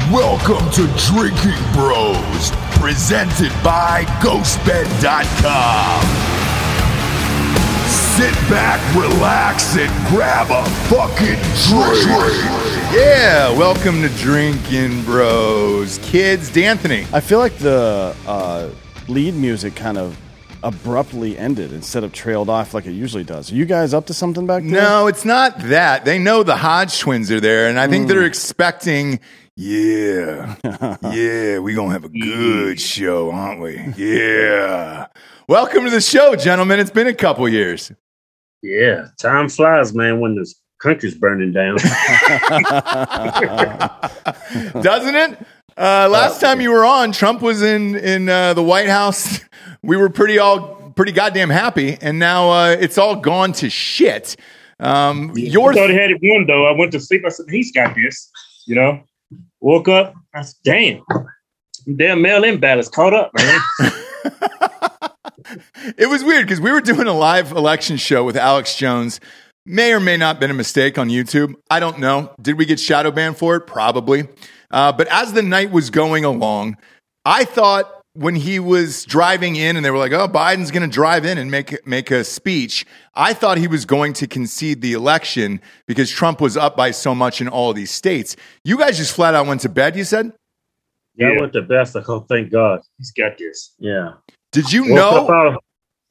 Welcome to Drinking Bros, presented by GhostBed.com. Sit back, relax, and grab a fucking drink. Yeah, welcome to Drinking Bros. Kids, D'Anthony. I feel like the lead music kind of abruptly ended instead of trailed off like it usually does. Are you guys up to something back there? No, it's not that. They know the Hodge twins are there, and I think they're expecting, yeah, we're going to have a good show, aren't we? Yeah. Welcome to the show, gentlemen. It's been a couple years. Yeah, time flies, man, when the country's burning down. Doesn't it? Last time you were on, Trump was in the White House. We were pretty goddamn happy, and now it's all gone to shit. I thought he had it won, though. I went to sleep. I said, he's got this. You know, woke up. I said, damn mail-in ballots caught up, man. It was weird because we were doing a live election show with Alex Jones. May or may not have been a mistake on YouTube. I don't know. Did we get shadow banned for it? Probably. But as the night was going along, I thought when he was driving in and they were like, oh, Biden's going to drive in and make a speech, I thought he was going to concede the election because Trump was up by so much in all of these states. You guys just flat out went to bed, you said? Yeah, I went to bed. Like, oh, thank God. He's got this. Yeah. Did you know?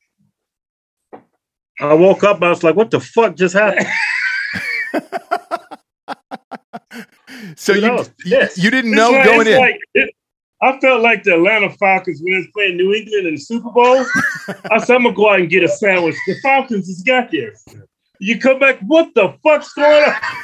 I woke up. I was like, what the fuck just happened? So you didn't know like, going in. I felt like the Atlanta Falcons when they was playing New England in the Super Bowl. I said, I'm going to go out and get a sandwich. The Falcons has got this. You come back, what the fuck's going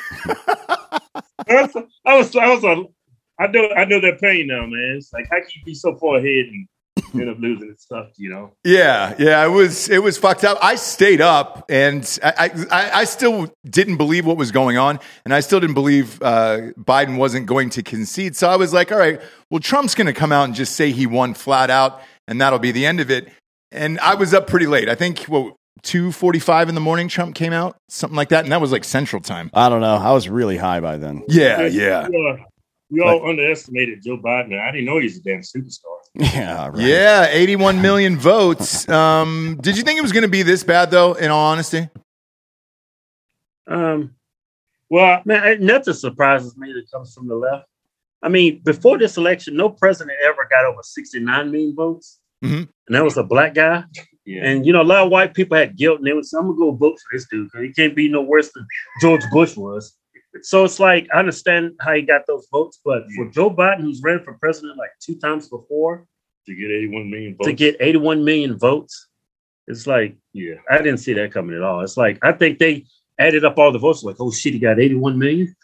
on? I know that pain now, man. It's like, how can you be so far ahead and end up losing and stuff, you know? Yeah, it was fucked up. I stayed up, and I still didn't believe what was going on, and I still didn't believe Biden wasn't going to concede. So I was like, all right, well, Trump's going to come out and just say he won flat out, and that'll be the end of it. And I was up pretty late. I think 2:45 in the morning, Trump came out, something like that, and that was like Central Time. I don't know. I was really high by then. Yeah. We all underestimated Joe Biden. I didn't know he was a damn superstar. Yeah, right. Yeah, 81 million votes. Did you think it was going to be this bad, though, in all honesty? Well, man, nothing surprises me that comes from the left. I mean, before this election, no president ever got over 69 million votes. Mm-hmm. And that was a black guy. Yeah. And, a lot of white people had guilt, and they would say, I'm going to go vote for this dude because he can't be no worse than George Bush was. So it's like, I understand how he got those votes, but for Joe Biden, who's ran for president like 2 times before, to get 81 million votes, it's like, I didn't see that coming at all. It's like, I think they added up all the votes, like, oh shit, he got 81 million.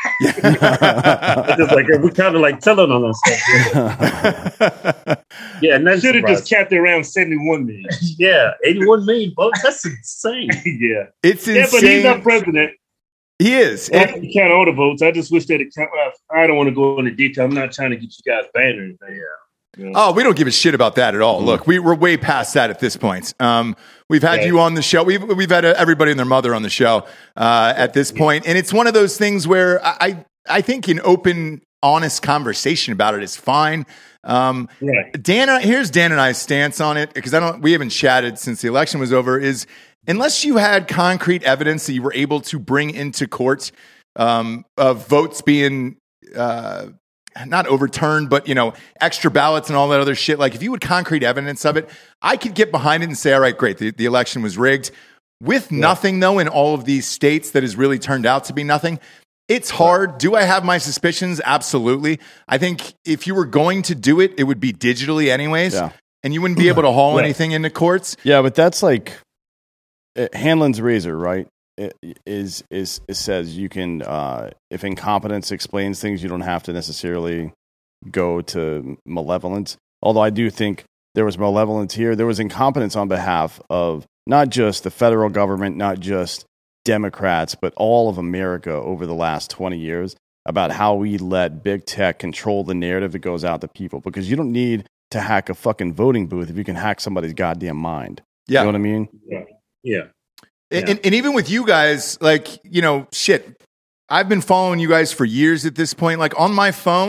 It's like, we kind of like telling on ourselves. Yeah, and that should have just capped it around 71 million. Yeah, 81 million votes. That's insane. Yeah, it's insane. Yeah, but he's not president. He is. Well, I can count all the votes. I just wish they'd count. I don't want to go into detail. I'm not trying to get you guys banned or anything. Yeah. Oh, we don't give a shit about that at all. Mm-hmm. Look, we're way past that at this point. We've had you on the show. We've had everybody and their mother on the show at this point, and it's one of those things where I think an open, honest conversation about it is fine. Right. Here's Dan and I's stance on it because we haven't chatted since the election was over. Is unless you had concrete evidence that you were able to bring into court of votes being not overturned, but extra ballots and all that other shit. Like if you had concrete evidence of it, I could get behind it and say, all right, great, the election was rigged. With nothing though in all of these states that has really turned out to be nothing. It's hard. Do I have my suspicions? Absolutely. I think if you were going to do it, it would be digitally anyways, and you wouldn't be able to haul anything into courts. Yeah, but that's like Hanlon's razor, right? It says you can, if incompetence explains things, you don't have to necessarily go to malevolence. Although I do think there was malevolence here. There was incompetence on behalf of not just the federal government, not just Democrats, but all of America over the last 20 years about how we let big tech control the narrative that goes out to people. Because you don't need to hack a fucking voting booth if you can hack somebody's goddamn mind. Yeah. You know what I mean? Yeah. And even with you guys, like, shit, I've been following you guys for years at this point. Like on my phone,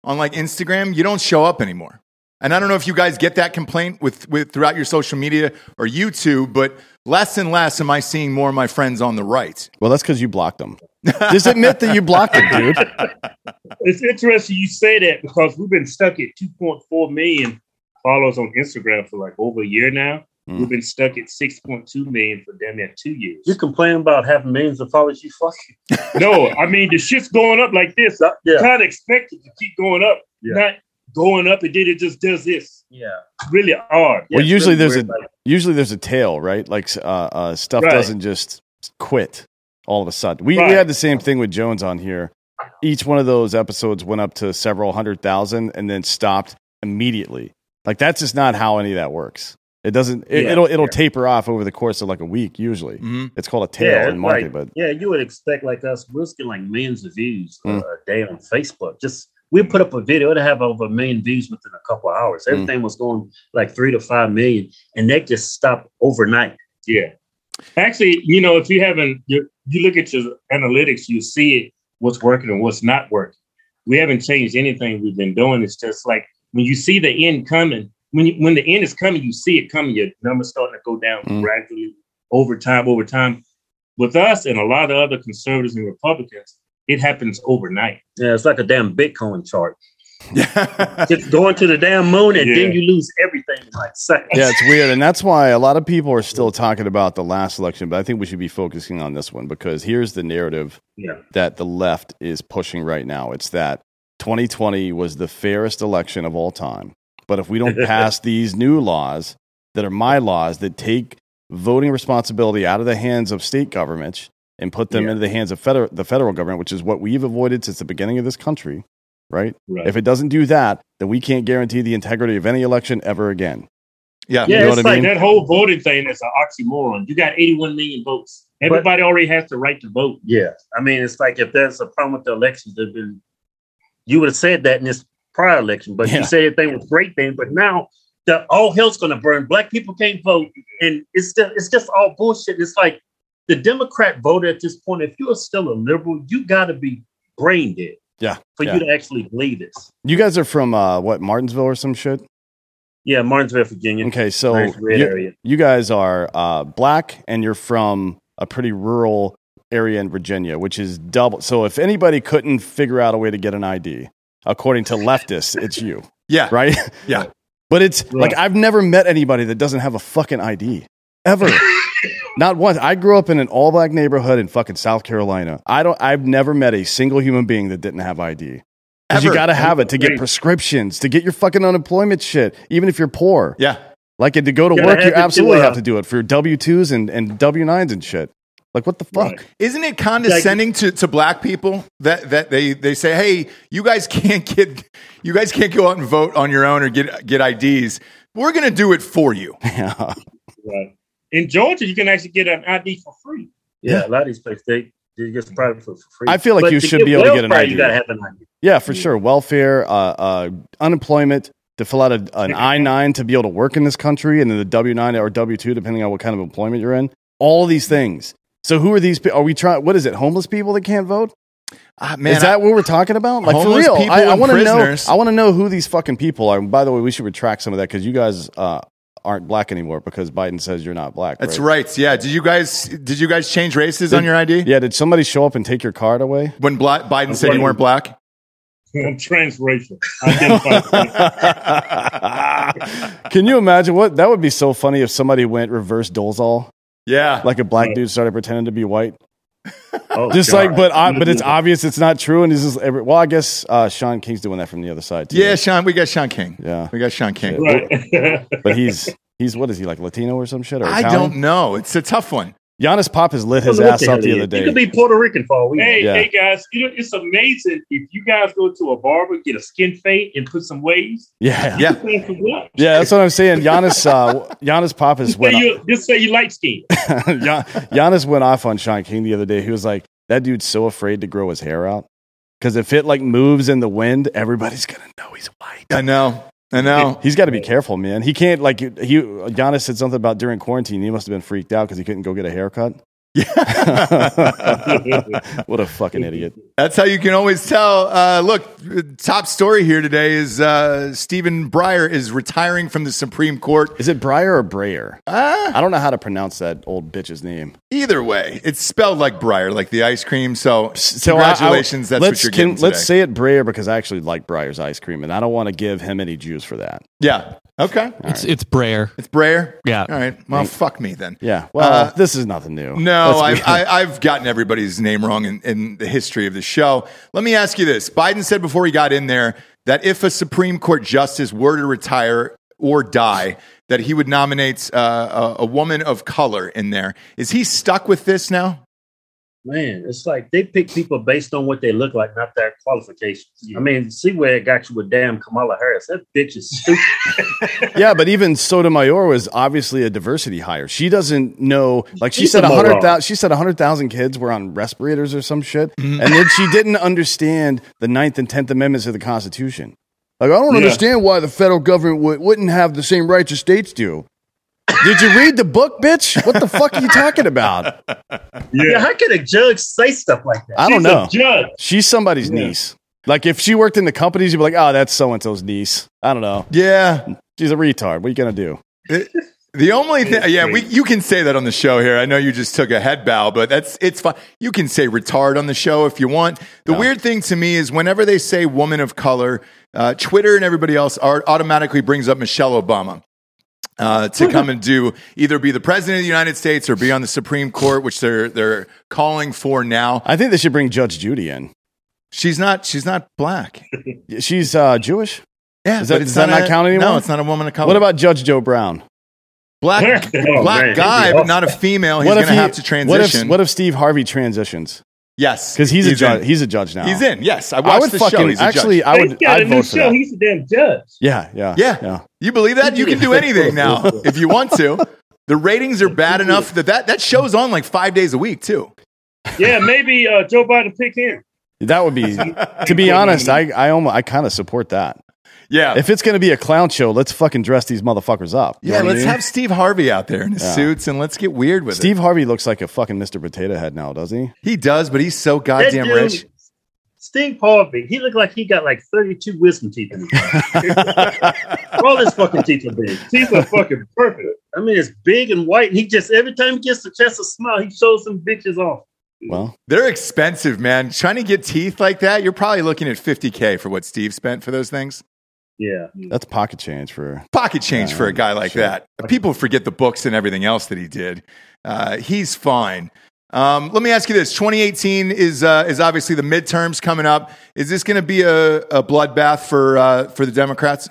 on like Instagram, you don't show up anymore. And I don't know if you guys get that complaint with throughout your social media or YouTube, but less and less am I seeing more of my friends on the right. Well, that's because you blocked them. Just admit that you blocked them, dude. It's interesting you say that because we've been stuck at 2.4 million followers on Instagram for like over a year now. We've been stuck at 6.2 million for damn near 2 years. You complain about having millions of followers, you fucking. No, I mean, the shit's going up like this. You kind of expect it to keep going up, not going up and then it just does this. Yeah. Really hard. Well, Yeah, usually really there's a tail, right? Like stuff Right. doesn't just quit all of a sudden. We had the same thing with Jones on here. Each one of those episodes went up to several 100,000 and then stopped immediately. Like that's just not how any of that works. It doesn't. It'll taper off over the course of like a week. Usually, it's called a tail in market. But you would expect like us, we're getting like millions of views a day on Facebook. Just we put up a video, it'll have over 1 million views within a couple of hours. Everything was going like 3 to 5 million, and that just stopped overnight. Yeah. Actually, you know, if you haven't, you look at your analytics, you see it, what's working and what's not working. We haven't changed anything we've been doing. It's just like when you see the end coming, when the end is coming, you see it coming, your numbers starting to go down gradually over time. With us and a lot of other conservatives and Republicans, it happens overnight. Yeah, it's like a damn Bitcoin chart. Just going to the damn moon and then you lose everything in like seconds. yeah, it's weird, and that's why a lot of people are still talking about the last election. But I think we should be focusing on this one because here's the narrative that the left is pushing right now. It's that 2020 was the fairest election of all time. But if we don't pass these new laws that are my laws that take voting responsibility out of the hands of state governments and put them into the hands of the federal government, which is what we've avoided since the beginning of this country, right? If it doesn't do that, then we can't guarantee the integrity of any election ever again. Yeah, you know it's what I mean? That whole voting thing is an oxymoron. You got 81 million votes. Everybody already has the right to vote. Yeah, I mean, it's like if there's a problem with the elections, you would have said that in this prior election, but you said everything was great then. But now all hell's going to burn. Black people can't vote, and it's just all bullshit. It's like the Democrat voter at this point. If you're still a liberal, you got to be brain dead. Yeah, for you to actually believe this. You guys are from Martinsville or some shit? Yeah, Martinsville, Virginia. Okay, so you guys are black, and you're from a pretty rural area in Virginia, which is double. So if anybody couldn't figure out a way to get an ID, according to leftists, it's you. Yeah. Right? Yeah. But it's like I've never met anybody that doesn't have a fucking ID. Ever. Not once. I grew up in an all-black neighborhood in fucking South Carolina. I've never met a single human being that didn't have ID. Because you got to have it to get prescriptions, to get your fucking unemployment shit, even if you're poor. Yeah. Like to go to work, you absolutely have to do it for your W-2s and W-9s and shit. Like, what the fuck? Right. Isn't it condescending to black people that they say, hey, you guys can't go out and vote on your own or get IDs. We're going to do it for you. Yeah. Right. In Georgia, you can actually get an ID for free. Yeah, a lot of these places, they get the private for free. I feel like you should be able to get an ID. You got to have an ID. Yeah, for sure. Welfare, unemployment, to fill out an I-9 to be able to work in this country, and then the W-9 or W-2, depending on what kind of employment you're in. All these things. So who are these people? Are we trying? What is it? Homeless people that can't vote? Man, is that what we're talking about? Like for real? I want to know. I want to know who these fucking people are. And by the way, we should retract some of that because you guys aren't black anymore because Biden says you're not black. That's right. Yeah. Did you guys change races on your ID? Yeah. Did somebody show up and take your card away when Biden said you weren't black? I'm transracial. Can you imagine what that would be so funny if somebody went reverse Dolezal? Yeah, like a black dude started pretending to be white. Just God. but it's obvious it's not true, and this is well, I guess Sean King's doing that from the other side too. Yeah, Sean, we got Sean King. Yeah, we got Sean King. Right. But he's what is he, like Latino or some shit? Or I don't know. It's a tough one. Giannis Papas lit his ass up the other day. He could be Puerto Rican for all we know. Hey guys, it's amazing if you guys go to a barber, get a skin fade, and put some waves. Yeah. Yeah, that's what I'm saying. Giannis Papas just say you light skin. Giannis went off on Sean King the other day. He was like, that dude's so afraid to grow his hair out because if it like moves in the wind, everybody's gonna know he's white. I know. He's got to be careful, man. He can't Giannis said something about during quarantine. He must have been freaked out because he couldn't go get a haircut. What a fucking idiot. That's how you can always tell. Look, top story here today is Stephen Breyer is retiring from the Supreme Court. Is it Breyer or Breyer? I don't know how to pronounce that old bitch's name. Either way, it's spelled like Breyer, like the ice cream. So congratulations, that's what you're getting today. Let's say it Breyer because I actually like Breyer's ice cream, and I don't want to give him any juice for that. Yeah. Okay. It's Breyer. It's Breyer? Yeah. All right. Well, fuck me then. Yeah. Well, this is nothing new. No, I've gotten everybody's name wrong in the history of the show. Let me ask you this. Biden said before he got in there that if a Supreme Court justice were to retire or die, that he would nominate a woman of color in there. Is he stuck with this now? Man, it's like they pick people based on what they look like, not their qualifications. I mean, see where it got you with damn Kamala Harris. That bitch is stupid. Yeah, but even Sotomayor was obviously a diversity hire. She doesn't know, like she said, 100,000 kids were on respirators or some shit, and then she didn't understand the 9th and 10th Amendments of the Constitution. Like, I don't understand why the federal government wouldn't have the same rights as states do. Did you read the book, bitch? What the fuck are you talking about? Yeah, how can a judge say stuff like that? I don't know. Judge. She's somebody's niece. Like, if she worked in the companies, you'd be like, oh, that's so-and-so's niece. I don't know. Yeah. She's a retard. What are you going to do? The only thing, you can say that on the show here. I know you just took a head bow, but it's fine. You can say retard on the show if you want. The weird thing to me is whenever they say woman of color, Twitter and everybody else automatically brings up Michelle Obama. To come and either be the president of the United States or be on the Supreme Court, which they're calling for now. I think they should bring Judge Judy in. She's not black. She's Jewish? Yeah. Does that not count anymore? No, it's not a woman of color. What about Judge Joe Brown? Black guy, but not a female. He's going to have to transition. What if Steve Harvey transitions? Yes, because he's a judge. He's a judge now. He's in. Yes, I watched the show. He's I'd vote for that. He's a damn judge. Yeah. You believe that? You can do anything now if you want to. The ratings are bad enough that show's on like 5 days a week too. Yeah, maybe Joe Biden pick him. That would be. To be honest, I kind of support that. Yeah. If it's going to be a clown show, let's fucking dress these motherfuckers up. Yeah, let's have Steve Harvey out there in his suits and let's get weird with it. Steve Harvey looks like a fucking Mr. Potato Head now, doesn't he? He does, but he's so goddamn rich. Steve Harvey, he looked like he got like 32 wisdom teeth in his mouth. All his fucking teeth are big. Teeth are fucking perfect. I mean, it's big and white, and he just, every time he gets a chance to smile, he shows some bitches off. Well, they're expensive, man. Trying to get teeth like that, you're probably looking at $50K for what Steve spent for those things. Yeah. That's pocket change for a guy like that. People forget the books and everything else that he did. He's fine. Let me ask you this. 2018 is obviously the midterms coming up. Is this going to be a bloodbath for the Democrats?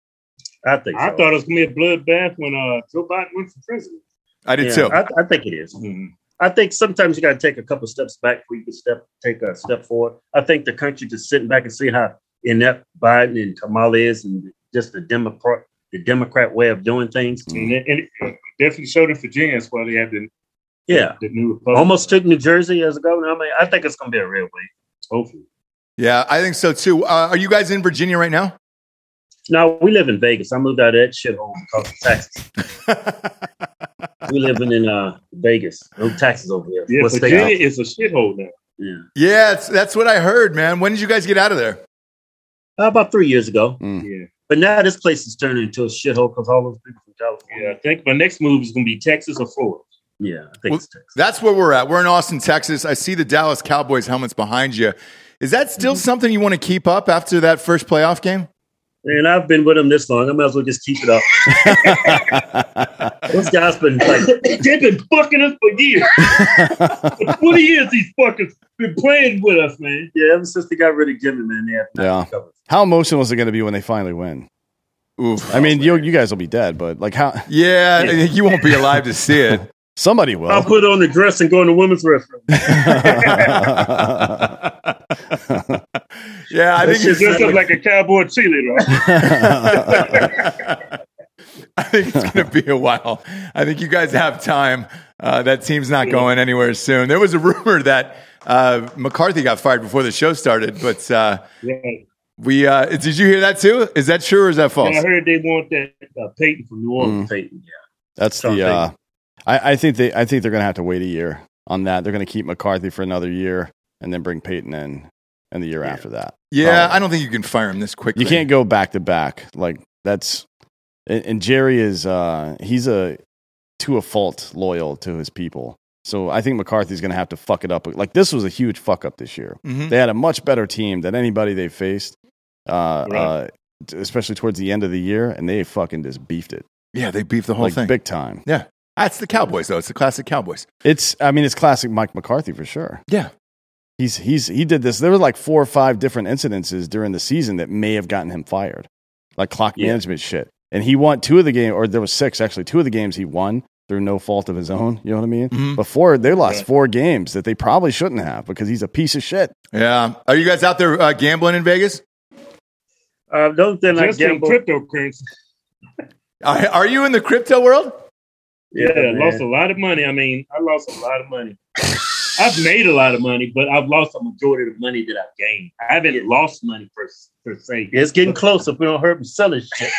I think so. I thought it was going to be a bloodbath when Joe Biden went for president. I did too. I think it is. Mm-hmm. I think sometimes you got to take a couple steps back before you can take a step forward. I think the country just sitting back and see how inept Biden and Kamala is, and just the Democrat way of doing things. And it definitely showed in Virginia. That's why they have the new Republican. Almost took New Jersey as a governor. I mean, I think it's going to be a real wave. Hopefully. Yeah, I think so too. Are you guys in Virginia right now? No, we live in Vegas. I moved out of that shithole because of taxes. We living in Vegas. No taxes over here. Yeah, Virginia is a shithole now. Yeah, that's what I heard, man. When did you guys get out of there? About 3 years ago. Yeah. But now this place is turning into a shithole because all those people from California. Yeah, I think my next move is going to be Texas or Florida. Yeah, I think it's Texas. That's where we're at. We're in Austin, Texas. I see the Dallas Cowboys helmets behind you. Is that still something you want to keep up after that first playoff game? Man, I've been with them this long. I might as well just keep it up. Those guys they've been fucking us for years. For 20 years, these fuckers been playing with us, man. Yeah, ever since they got rid of Jimmy, man, they have covered. How emotional is it going to be when they finally win? Oof. I mean, you guys will be dead, but like how? Yeah, you won't be alive to see it. Somebody will. I'll put on the dress and go in the women's restroom. Yeah, I think it's dressed up like a cowboy cheerleader. I think it's going to be a while. I think you guys have time. That team's not going anywhere soon. There was a rumor that McCarthy got fired before the show started, but did you hear that too? Is that true or is that false? Yeah, I heard they want that Peyton from New Orleans. Peyton, yeah. That's I think they're going to have to wait a year. on that. They're going to keep McCarthy for another year and then bring Payton in the year after that. Yeah, Probably. I don't think you can fire him this quickly. You can't go back to back. Like that's, and Jerry is he's to a fault loyal to his people. So I think McCarthy's going to have to fuck it up. Like this was a huge fuck up this year. Mm-hmm. They had a much better team than anybody they faced, especially towards the end of the year, and they fucking just beefed it. Yeah, they beefed the whole thing big time. Yeah, that's the Cowboys though. It's the classic Cowboys. It's classic Mike McCarthy for sure. Yeah, he did this. There were like 4 or 5 different incidences during the season that may have gotten him fired, like clock management shit. And he won 2 of the games, or there was 6 actually. 2 of the games he won through no fault of his own. You know what I mean? Mm-hmm. Before they lost 4 games that they probably shouldn't have because he's a piece of shit. Yeah. Are you guys out there gambling in Vegas? Don't then I Just gamble. cryptocurrency. Are you in the crypto world? Yeah, lost a lot of money. I mean, I lost a lot of money. I've made a lot of money, but I've lost a majority of the money that I've gained. I haven't lost money per se. It's getting close if we don't hurt him selling shit.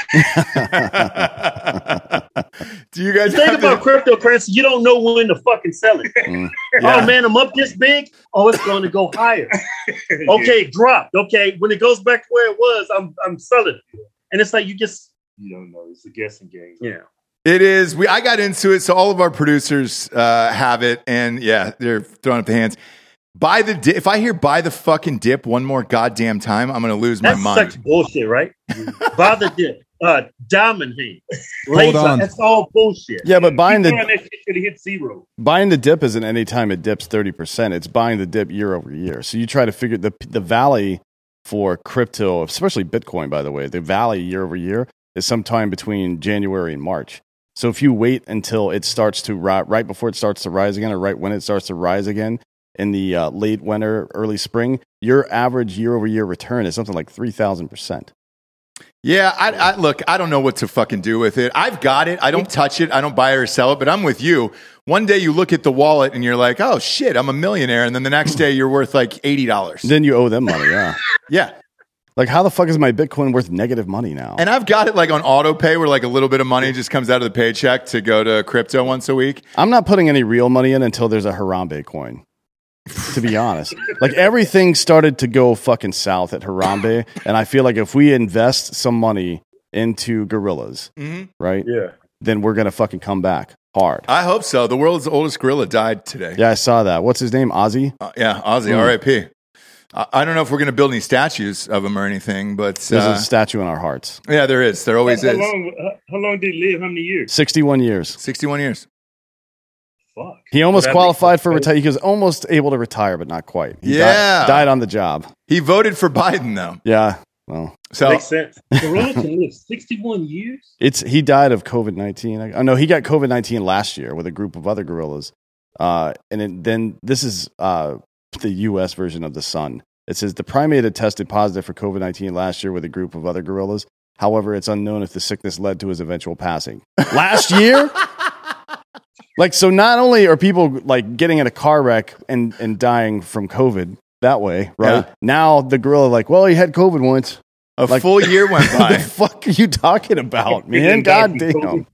Do you guys think about cryptocurrency? You don't know when to fucking sell it. Yeah. Oh man, I'm up this big. Oh, it's going to go higher. Okay, dropped. Okay, when it goes back to where it was, I'm selling it. And it's like you don't know. It's a guessing game. Yeah. It is. I got into it, so all of our producers have it, and yeah, they're throwing up the hands. Buy the dip. If I hear buy the fucking dip one more goddamn time, I'm going to lose my mind. That's such bullshit, right? Buy the dip. Diamond hand. Hold on. That's all bullshit. Yeah, but buying that shit should have hit 0. Buying the dip isn't any time it dips 30%. It's buying the dip year over year. So you try to figure the valley for crypto, especially Bitcoin, by the way, the valley year over year is sometime between January and March. So if you wait until it starts to right before it starts to rise again, or right when it starts to rise again in the late winter, early spring, your average year-over-year return is something like 3,000%. Yeah, I look, I don't know what to fucking do with it. I've got it. I don't touch it. I don't buy or sell it, but I'm with you. One day you look at the wallet and you're like, oh shit, I'm a millionaire. And then the next day you're worth like $80. Then you owe them money, yeah. Yeah. Like, how the fuck is my Bitcoin worth negative money now? And I've got it like on auto pay where like a little bit of money just comes out of the paycheck to go to crypto once a week. I'm not putting any real money in until there's a Harambe coin, to be honest. Like, everything started to go fucking south at Harambe, and I feel like if we invest some money into gorillas, right? Yeah. Then we're going to fucking come back hard. I hope so. The world's oldest gorilla died today. Yeah, I saw that. What's his name? Ozzy? Yeah, Ozzy, R.I.P. I don't know if we're going to build any statues of him or anything, but there's a statue in our hearts. Yeah, there is. There always is. How long did he live? How many years? 61 years. 61 years. Fuck. He almost qualified for retire. He was almost able to retire, but not quite. He died on the job. He voted for Biden, though. Yeah. Well, so makes sense. Gorilla can live 61 years? He died of COVID-19. Oh, no, he got COVID-19 last year with a group of other gorillas. Then this is the U.S. version of the Sun. It says the primate had tested positive for COVID-19 last year with a group of other gorillas. However, it's unknown if the sickness led to his eventual passing. Last year? Like, so not only are people like getting in a car wreck and dying from COVID that way, right? Yeah. Now the gorilla like, well, he had COVID once. A full year went by. What the fuck are you talking about, man? God damn.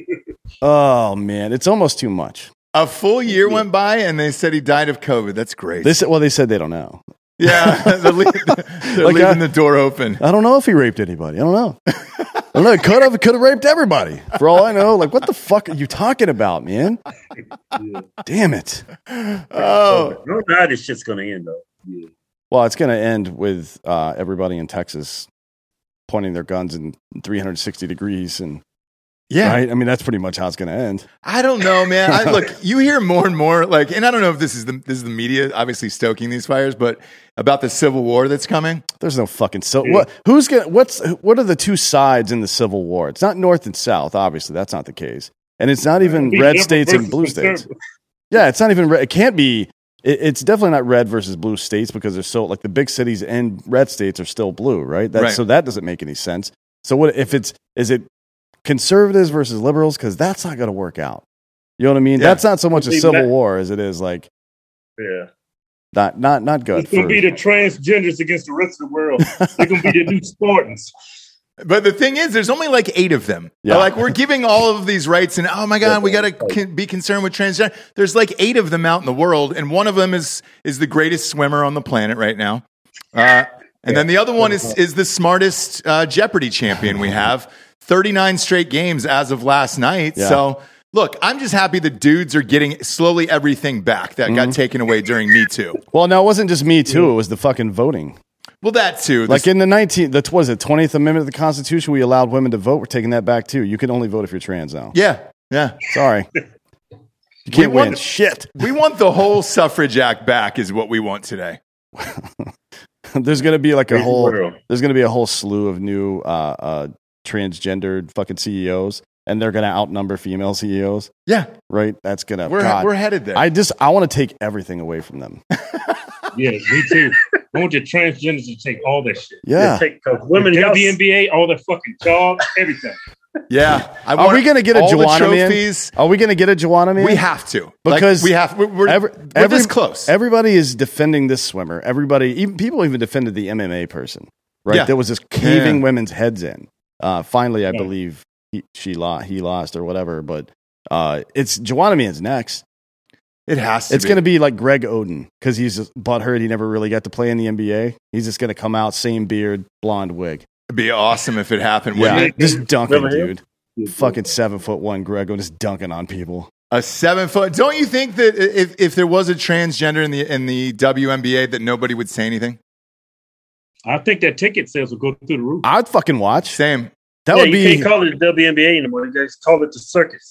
Oh, man. It's almost too much. A full year went by and they said he died of COVID. That's great. They said they don't know. Yeah, they're leaving the door open. I don't know if he raped anybody. I don't know. I don't know. Could have raped everybody. For all I know. Like, what the fuck are you talking about, man? Yeah. Damn it. Oh, no, how this shit's gonna end though. Yeah. Well, it's gonna end with everybody in Texas pointing their guns in 360 degrees and. Yeah, right? I mean, that's pretty much how it's going to end. I don't know, man. Look, you hear more and more, like, and I don't know if this is the media obviously stoking these fires, but about the Civil War that's coming. There's no fucking what are the two sides in the Civil War? It's not North and South, obviously. That's not the case, and it's not even red states and blue states. Yeah, it's not even. It can't be. It's definitely not red versus blue states because they're so like the big cities and red states are still blue, right? So that doesn't make any sense. So what if is it? Conservatives versus liberals, because that's not going to work out. You know what I mean? Yeah. That's not so much a civil war as it is like, not good. It's going to be the transgenders against the rest of the world. They're going to be the new Spartans. But the thing is, there's only like 8 of them. Yeah. Like we're giving all of these rights, and oh my god, we got to be concerned with transgender. There's like 8 of them out in the world, and one of them is the greatest swimmer on the planet right now. And then the other one is the smartest Jeopardy champion we have. 39 straight games as of last night. Yeah. So look, I'm just happy the dudes are getting slowly everything back that got taken away during Me Too. Well, no, it wasn't just Me Too. It was the fucking voting. Well, that too. Like in the 20th Amendment of the Constitution, we allowed women to vote. We're taking that back too. You can only vote if you're trans now. Yeah. Sorry. You can't win shit. We want the whole suffrage act back is what we want today. There's going to be like a whole slew of new transgendered fucking CEOs, and they're going to outnumber female CEOs. Yeah. Right? That's going to... We're headed there. I want to take everything away from them. Yeah, me too. I want your transgenders to take all that shit. Yeah. Women, the WNBA, all their fucking jobs, everything. Yeah. Are we going to get a Joanna Man? Are we going to get a Joanna Man? We have to. Because we're this close. Everybody is defending this swimmer. People even defended the MMA person. Right? Yeah. There was this caving women's heads in. Finally, I believe he lost or whatever. But it's Joanna Man's next. It has to It's going to be like Greg Oden because he's just butthurt. He never really got to play in the NBA. He's just going to come out, same beard, blonde wig. It'd be awesome if it happened. Yeah, just dunking, dude. Fucking 7'1" Greg Oden just dunking on people. A 7 foot. Don't you think that if there was a transgender in the WNBA that nobody would say anything? I think that ticket sales will go through the roof. I'd fucking watch. Same. That would be. You can't call it the WNBA anymore. You guys call it the circus.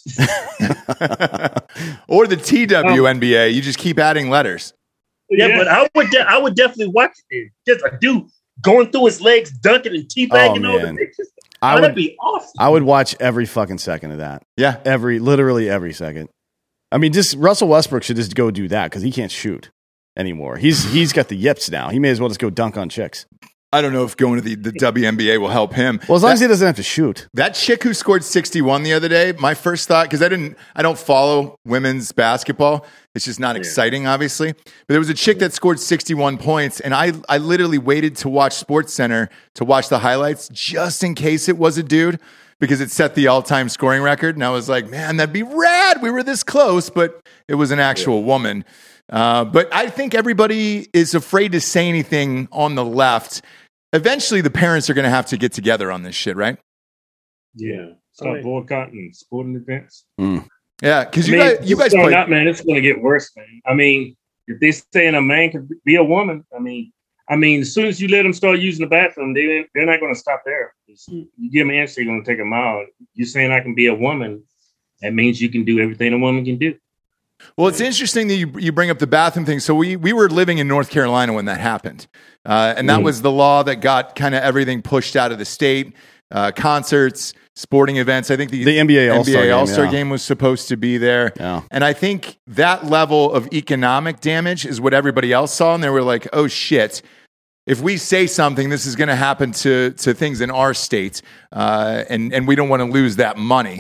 Or the TWNBA. You just keep adding letters. Yeah, but I would definitely watch it. Just a dude going through his legs, dunking and teabagging over the bitches. That'd be awesome. I would watch every fucking second of that. Yeah. Literally every second. I mean, just Russell Westbrook should just go do that because he can't shoot anymore. He's got the yips now. He may as well just go dunk on chicks. I don't know if going to the WNBA will help him. Well, as long as he doesn't have to shoot. That chick who scored 61 the other day, my first thought, because I don't follow women's basketball. It's just not exciting, obviously. But there was a chick that scored 61 points, and I literally waited to watch SportsCenter to watch the highlights just in case it was a dude, because it set the all-time scoring record. And I was like, man, that'd be rad. We were this close, but it was an actual woman. But I think everybody is afraid to say anything on the left. Eventually, the parents are going to have to get together on this shit, right? Yeah. Stop boycotting sporting events. Yeah, because you guys play. Man, it's going to get worse, man. I mean, if they're saying a man can be a woman, I mean, as soon as you let them start using the bathroom, they're not going to stop there. You give them an answer, you're going to take them out. You're saying I can be a woman, that means you can do everything a woman can do. Well, it's interesting that you bring up the bathroom thing. So we were living in North Carolina when that happened. And that was the law that got kind of everything pushed out of the state. Concerts, sporting events. I think the NBA All-Star game was supposed to be there. Yeah. And I think that level of economic damage is what everybody else saw. And they were like, oh, shit. If we say something, this is going to happen to things in our state. And we don't want to lose that money.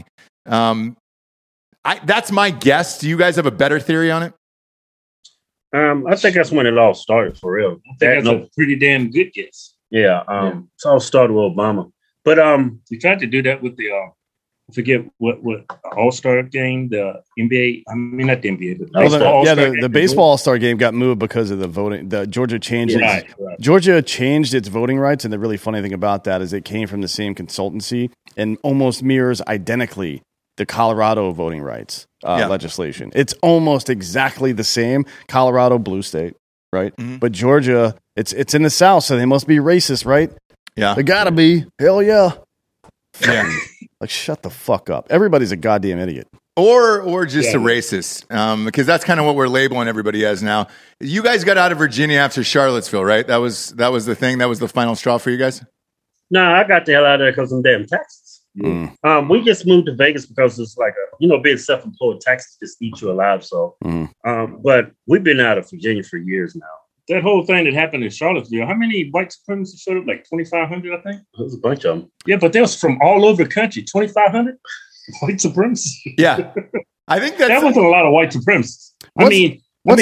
That's my guess. Do you guys have a better theory on it? I think that's when it all started for real. I think that's a pretty damn good guess. Yeah. It all started with Obama. But we tried to do that with the I forget what All-Star game, the NBA. I mean, not the NBA, but the baseball All-Star game got moved because of the voting. Georgia changed Georgia changed its voting rights, and the really funny thing about that is it came from the same consultancy and almost mirrors identically the Colorado voting rights legislation. It's almost exactly the same. Colorado, blue state, right? Mm-hmm. But Georgia, it's in the South, so they must be racist, right? Yeah. They gotta be. Hell yeah. Yeah. Like, shut the fuck up. Everybody's a goddamn idiot. Or just a racist, because that's kind of what we're labeling everybody as now. You guys got out of Virginia after Charlottesville, right? That was the thing. That was the final straw for you guys? No, I got the hell out of there because of them damn taxes. We just moved to Vegas because it's like being self-employed, taxes just eat you alive. So, but we've been out of Virginia for years now. That whole thing that happened in Charlottesville, how many white supremacists showed up? Like 2,500, I think? There was a bunch of them. Yeah, but they was from all over the country. 2,500 white supremacists. Yeah. I think that wasn't a lot of white supremacists.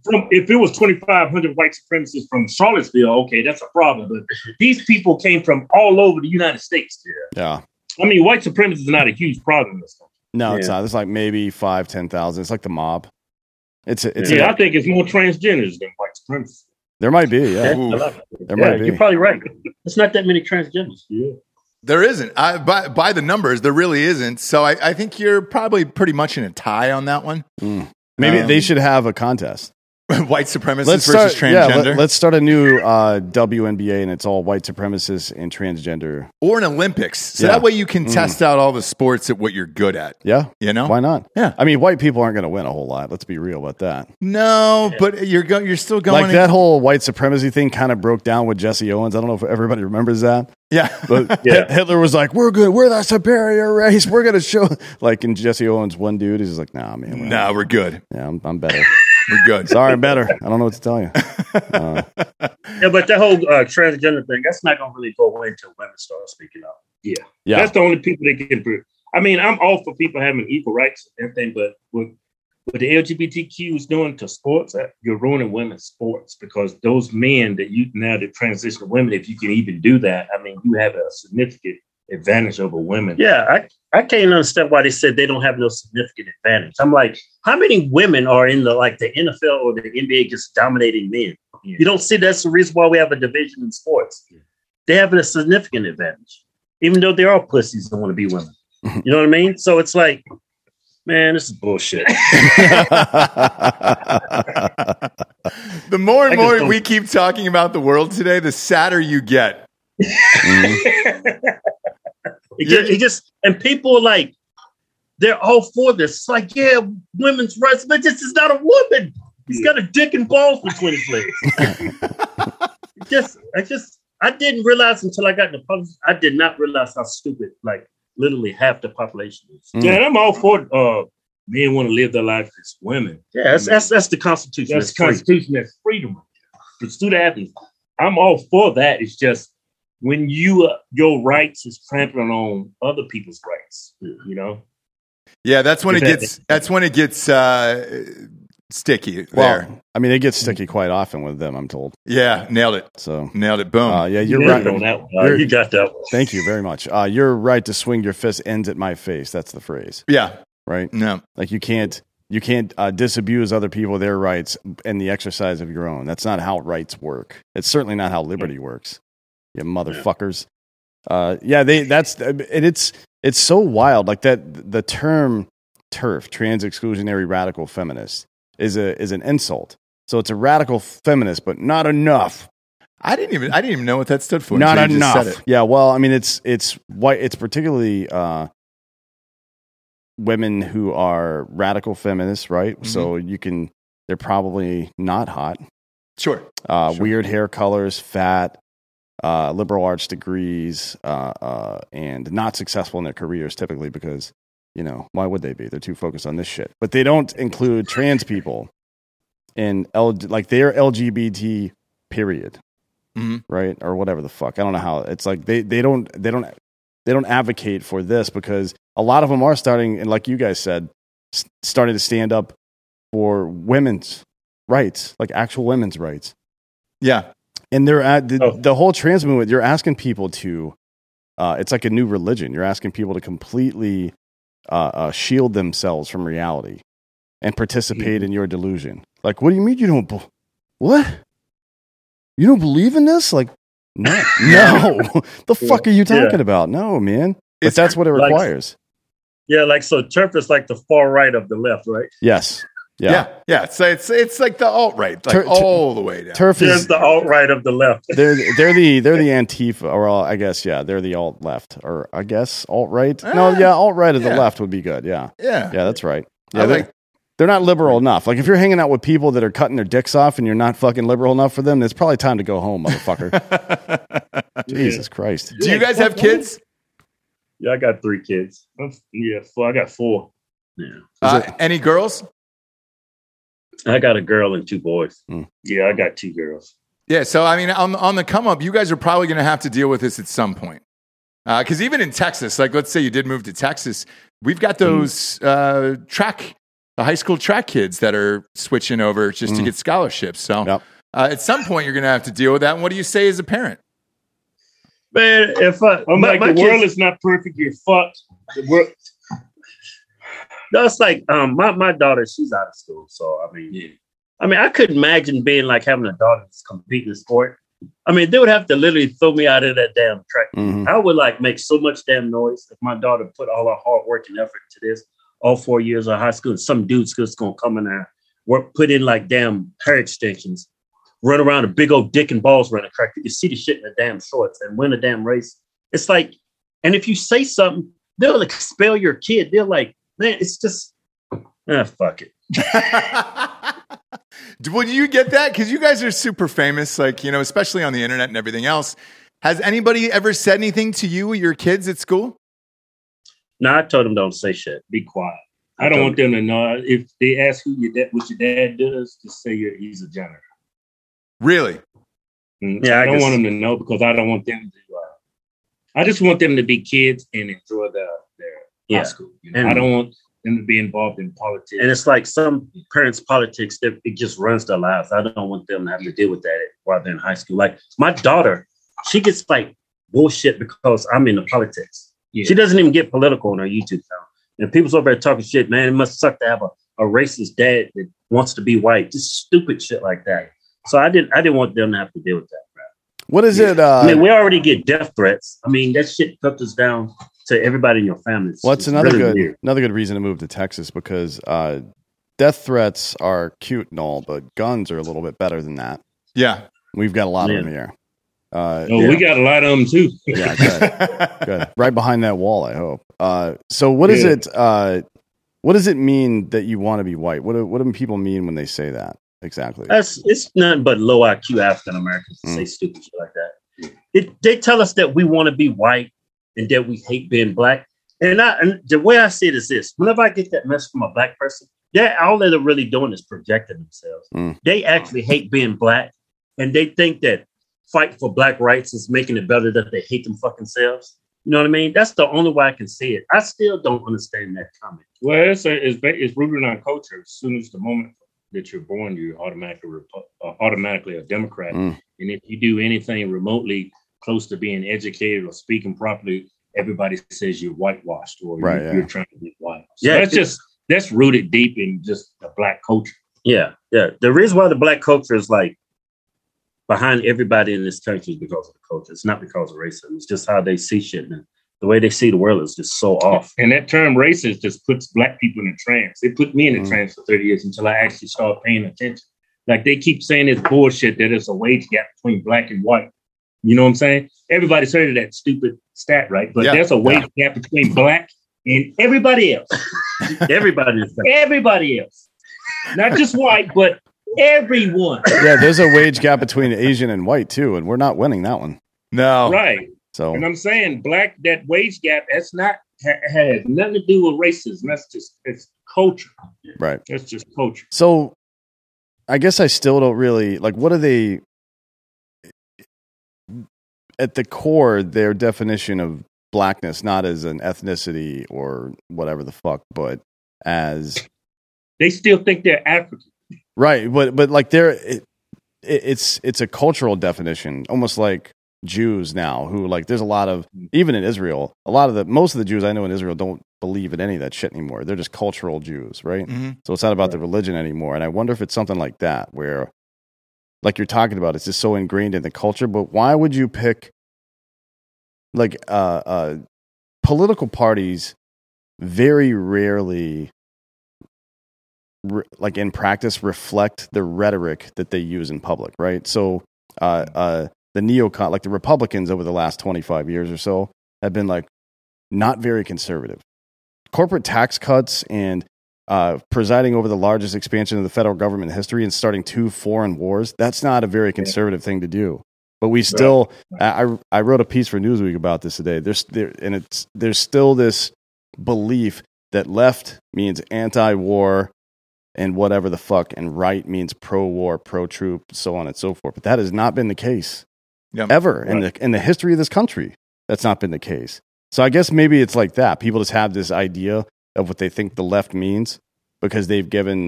if it was 2,500 white supremacists from Charlottesville, okay, that's a problem. But these people came from all over the United States. Yeah. I mean, white supremacy is not a huge problem in this country. No, it's not. It's like maybe 10,000. It's like the mob. I think it's more transgenders than white supremacists. There might be, yeah. There might be. You're probably right. It's not that many transgenders. Yeah. There isn't. By the numbers, there really isn't. So I think you're probably pretty much in a tie on that one. Maybe they should have a contest. White supremacists versus transgender. Yeah, let's start a new WNBA, and it's all white supremacists and transgender. Or an Olympics. So that way you can test out all the sports at what you're good at. Yeah. You know? Why not? Yeah. I mean, white people aren't going to win a whole lot. Let's be real about that. No, but you're still going. Like that whole white supremacy thing kind of broke down with Jesse Owens. I don't know if everybody remembers that. Yeah. But Hitler was like, we're good. We're the superior race. We're going to show. Like, and Jesse Owens, one dude, is like, nah, man. We're good. Yeah, I'm better. We're good. Sorry, I'm better. I don't know what to tell you. Yeah, but that whole transgender thing, that's not going to really go away until women start speaking up. Yeah. That's the only people that can prove. I mean, I'm all for people having equal rights and everything, but what the LGBTQ is doing to sports, you're ruining women's sports because those men that transition to women, if you can even do that, I mean, you have a significant advantage over women. Yeah, I can't understand why they said they don't have no significant advantage. I'm like, how many women are in the NFL or the NBA just dominating men? Yeah. You don't see that's the reason why we have a division in sports. Yeah. They have a significant advantage, even though they're all pussies and want to be women. You know what I mean? So it's like, man, this is bullshit. The more and more we keep talking about the world today, the sadder you get. And people are like, they're all for this. It's like, yeah, women's rights, but this is not a woman. He's got a dick and balls between his legs. I didn't realize until I got in the politics. I did not realize how stupid, literally half the population is. Yeah, and I'm all for men want to live their life as women. Yeah, that's the Constitution. That's the Constitution. That's freedom. The student athletes. I'm all for that. It's just when your rights is trampling on other people's rights, you know. Yeah, that's when it gets sticky. Well, I mean, it gets sticky quite often with them, I'm told. Yeah, nailed it. So nailed it. Boom. Yeah, you're right on that one. You got that one. Thank you very much. Your right to swing your fist ends at my face. That's the phrase. Yeah. Right. No. Like you can't disabuse other people of their rights in the exercise of your own. That's not how rights work. It's certainly not how liberty works. You motherfuckers. It's so wild. Like that, the term TERF, trans exclusionary radical feminist, is an insult. So it's a radical feminist, but not enough. I didn't even know what that stood for. Not enough. Yeah. Well, I mean, it's white. It's particularly women who are radical feminists, right? Mm-hmm. So they're probably not hot. Sure. Weird hair colors, fat, liberal arts degrees, and not successful in their careers typically because, why would they be? They're too focused on this shit. But they don't include trans people in they're LGBT period, right? Or whatever the fuck. I don't know how it's like they don't advocate for this because a lot of them are starting, and like you guys said, starting to stand up for women's rights, like actual women's rights. Yeah. And they're at the whole trans movement. You're asking people to, it's like a new religion. You're asking people to completely shield themselves from reality and participate in your delusion. Like, what do you mean you don't? What? You don't believe in this? Like, no. The fuck are you talking about? No, man. But that's what it requires. So TERF is like the far right of the left, right? Yes. Yeah. So it's like the alt-right, all the way down. TERF is the alt-right of the left. They're the Antifa, or I guess they're the alt-left, or I guess alt-right. Alt-right of the left would be good. Yeah, that's right. Yeah, they're not liberal enough. Like if you're hanging out with people that are cutting their dicks off and you're not fucking liberal enough for them, it's probably time to go home, motherfucker. Jesus Christ. Do you guys have kids? Yeah, I got 3 kids. I got 4. Yeah. Any girls? I got a girl and 2 boys. Yeah, I got 2 girls. Yeah, so I mean, on the come up, you guys are probably going to have to deal with this at some point. Because even in Texas, like let's say you did move to Texas, we've got those track high school track kids that are switching over just to get scholarships. So at some point, you're going to have to deal with that. And what do you say as a parent? Man, if I'm like, the world is not perfect. You're fucked. The world. No, it's like my daughter, she's out of school. So I mean, I couldn't imagine being like having a daughter that's competing in sport. I mean, they would have to literally throw me out of that damn track. I would like make so much damn noise if my daughter put all her hard work and effort to this, all 4 years of high school. Some dude's just gonna come in there, put in like damn hair extensions, run around a big old dick and balls around the track. You can see the shit in the damn shorts and win a damn race. It's like, and if you say something, they'll expel your kid. They're like, man, it's just, fuck it. Would you get that? Because you guys are super famous, like, you know, especially on the internet and everything else. Has anybody ever said anything to you or your kids at school? No, I told them don't say shit. Be quiet. I don't want them to know. If they ask what your dad does, just say he's a janitor. Really? Yeah, I don't want them to know because I don't want them to. I just want them to be kids and enjoy their high school. You know? I don't want them to be involved in politics. And it's like some parents' politics that it just runs their lives. I don't want them to have to deal with that while they're in high school. Like my daughter, she gets like bullshit because I'm in the politics. Yeah. She doesn't even get political on her YouTube channel. And people's over there talking shit, man, it must suck to have a racist dad that wants to be white. Just stupid shit like that. So I didn't want them to have to deal with that, bro. What is it? I mean, we already get death threats. I mean, that shit filters down to everybody in your family. Well, it's another good reason to move to Texas because death threats are cute and all, but guns are a little bit better than that. Yeah. We've got a lot of them here. We got a lot of them too. Yeah, good. Right behind that wall, I hope. So what is it? What does it mean that you want to be white? What do people mean when they say that? Exactly. It's nothing but low IQ African Americans to say stupid shit like that. They tell us that we want to be white and that we hate being black. And the way I see it is this: whenever I get that message from a black person, all they're really doing is projecting themselves. They actually hate being black, and they think that fight for black rights is making it better that they hate them fucking selves. You know what I mean? That's the only way I can see it. I still don't understand that comment. Well, it's rooted on culture. As soon as the moment that you're born, you're automatically a Democrat. And if you do anything remotely close to being educated or speaking properly, everybody says you're whitewashed or you're trying to be white. So that's rooted deep in just the black culture. Yeah. The reason why the black culture is like behind everybody in this country is because of the culture. It's not because of racism. It's just how they see shit. And the way they see the world is just so off. And that term racist just puts black people in a trance. It put me in a trance for 30 years until I actually started paying attention. Like they keep saying this bullshit that there's a wage gap between black and white. You know what I'm saying? Everybody's heard of that stupid stat, right? But there's a wage gap between black and everybody else. Everybody else. Not just white, but everyone. Yeah, there's a wage gap between Asian and white too, and we're not winning that one. No. Right. So, and I'm saying that wage gap, has nothing to do with racism. It's culture. Right. That's just culture. So I guess I still don't really like, what are they at the core, their definition of blackness, not as an ethnicity or whatever the fuck, but as they still think they're African. Right. But like it's a cultural definition, almost like Jews now who like there's a lot of, even in Israel, most of the Jews I know in Israel don't believe in any of that shit anymore. They're just cultural Jews, right? So it's not about the religion anymore. And I wonder if it's something like that where, like you're talking about, it's just so ingrained in the culture. But why would you pick like political parties very rarely like in practice reflect the rhetoric that they use in public, right? So the neocon, like the Republicans over the last 25 years or so, have been like not very conservative. Corporate tax cuts and presiding over the largest expansion of the federal government in history and starting 2 foreign wars, that's not a very conservative thing to do. But we still, I wrote a piece for Newsweek about this today. There's still this belief that left means anti-war and whatever the fuck, and right means pro-war, pro-troop, so on and so forth. But that has not been the case ever in the history of this country. That's not been the case. So I guess maybe it's like that. People just have this idea of what they think the left means, because they've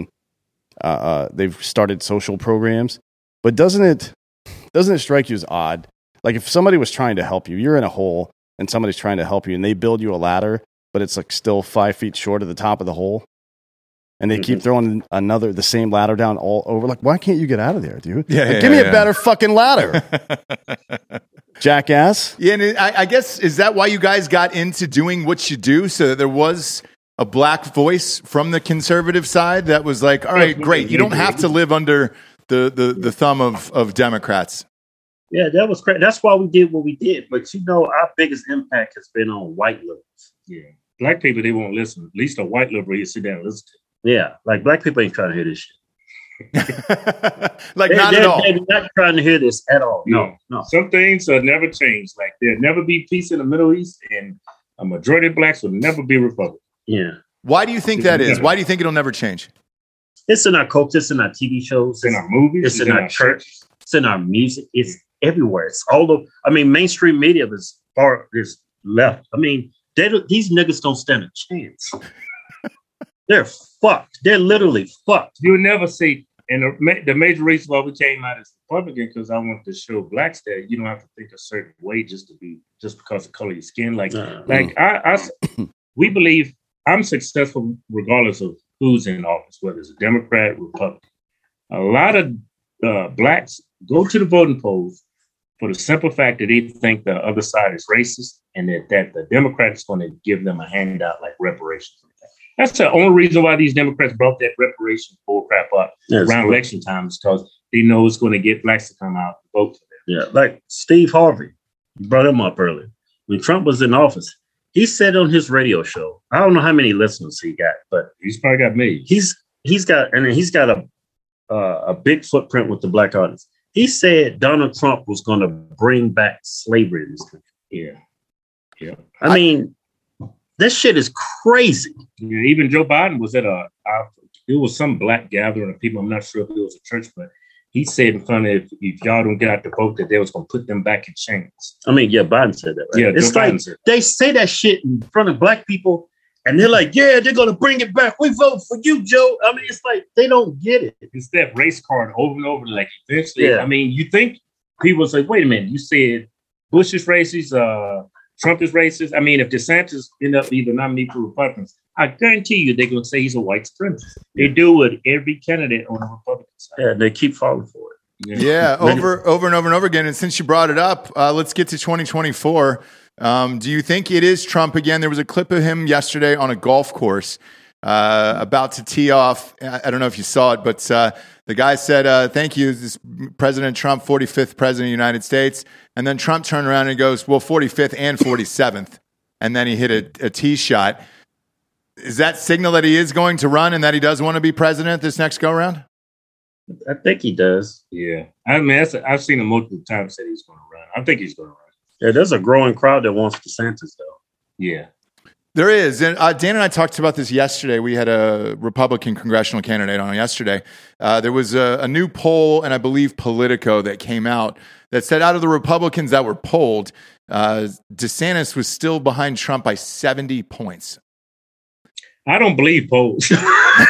started social programs. But doesn't it strike you as odd? Like if somebody was trying to help you, you're in a hole and somebody's trying to help you and they build you a ladder, but it's like still 5 feet short of the top of the hole. And they keep throwing the same ladder down all over. Like, why can't you get out of there, dude? Give me a better fucking ladder. Jackass. Yeah, and I guess, is that why you guys got into doing what you do? So that there was a black voice from the conservative side that was like, all right, great. You don't have to live under the thumb of Democrats. Yeah, that was crazy. That's why we did what we did. But our biggest impact has been on white liberals. Yeah. Black people, they won't listen. At least a white liberal, you sit down and listen to. Yeah, like black people ain't trying to hear this shit. Not at all. They're not trying to hear this at all. No. Some things will never change. Like there'll never be peace in the Middle East, and a majority of blacks will never be Republican. Yeah. Why do you think that is? Why do you think it'll never change? It's in our culture. It's in our TV shows. It's in our movies. It's in our church. It's in our music. It's everywhere. It's all over. I mean, mainstream media is left. I mean, these niggas don't stand a chance. They're fucked. They're literally fucked. You would never see, and the major reason why we came out as Republican, because I wanted to show blacks that you don't have to think a certain way just because of the color of your skin. We believe I'm successful regardless of who's in office, whether it's a Democrat, Republican. A lot of blacks go to the voting polls for the simple fact that they think the other side is racist and that the Democrat is going to give them a handout like reparations. That's the only reason why these Democrats brought that reparation bull crap up around election time, is because they know it's going to get blacks to come out and vote for them. Yeah, like Steve Harvey, you brought him up earlier. When Trump was in office, he said on his radio show, I don't know how many listeners he got, but he's probably got millions. He's got a big footprint with the black audience. He said Donald Trump was going to bring back slavery in this country. Yeah. I mean, this shit is crazy. Yeah, even Joe Biden was at it was some black gathering of people. I'm not sure if it was a church, but he said in front of, if y'all don't get out the vote, that they was going to put them back in chains. I mean, yeah, Biden said that, right? Yeah, it's like they say that shit in front of black people, and they're like, yeah, they're going to bring it back. We vote for you, Joe. I mean, it's like they don't get it. It's that race card over and over. Like eventually, I mean, you think people say, wait a minute, you said Bush is racist, Trump is racist. I mean, if DeSantis end up either nominated for Republicans, I guarantee you they're going to say he's a white supremacist. They do with every candidate on the Republican side. Yeah, they keep falling for it. Yeah, over and over and over again. And since you brought it up, let's get to 2024. Do you think it is Trump again? There was a clip of him yesterday on a golf course about to tee off. I don't know if you saw it, but the guy said, thank you, this is President Trump, 45th president of the United States. And then Trump turned around and goes, well, 45th and 47th. And then he hit a tee shot. Is that signal that he is going to run and that he does want to be president this next go-around? I think he does. Yeah. I mean, I've seen him multiple times say he's going to run. I think he's going to run. Yeah, there's a growing crowd that wants DeSantis, though. Yeah. There is. And Dan and I talked about this yesterday. We had a Republican congressional candidate on yesterday. There was a new poll, and I believe Politico, that came out that said out of the Republicans that were polled, DeSantis was still behind Trump by 70 points. I don't believe polls. Fuck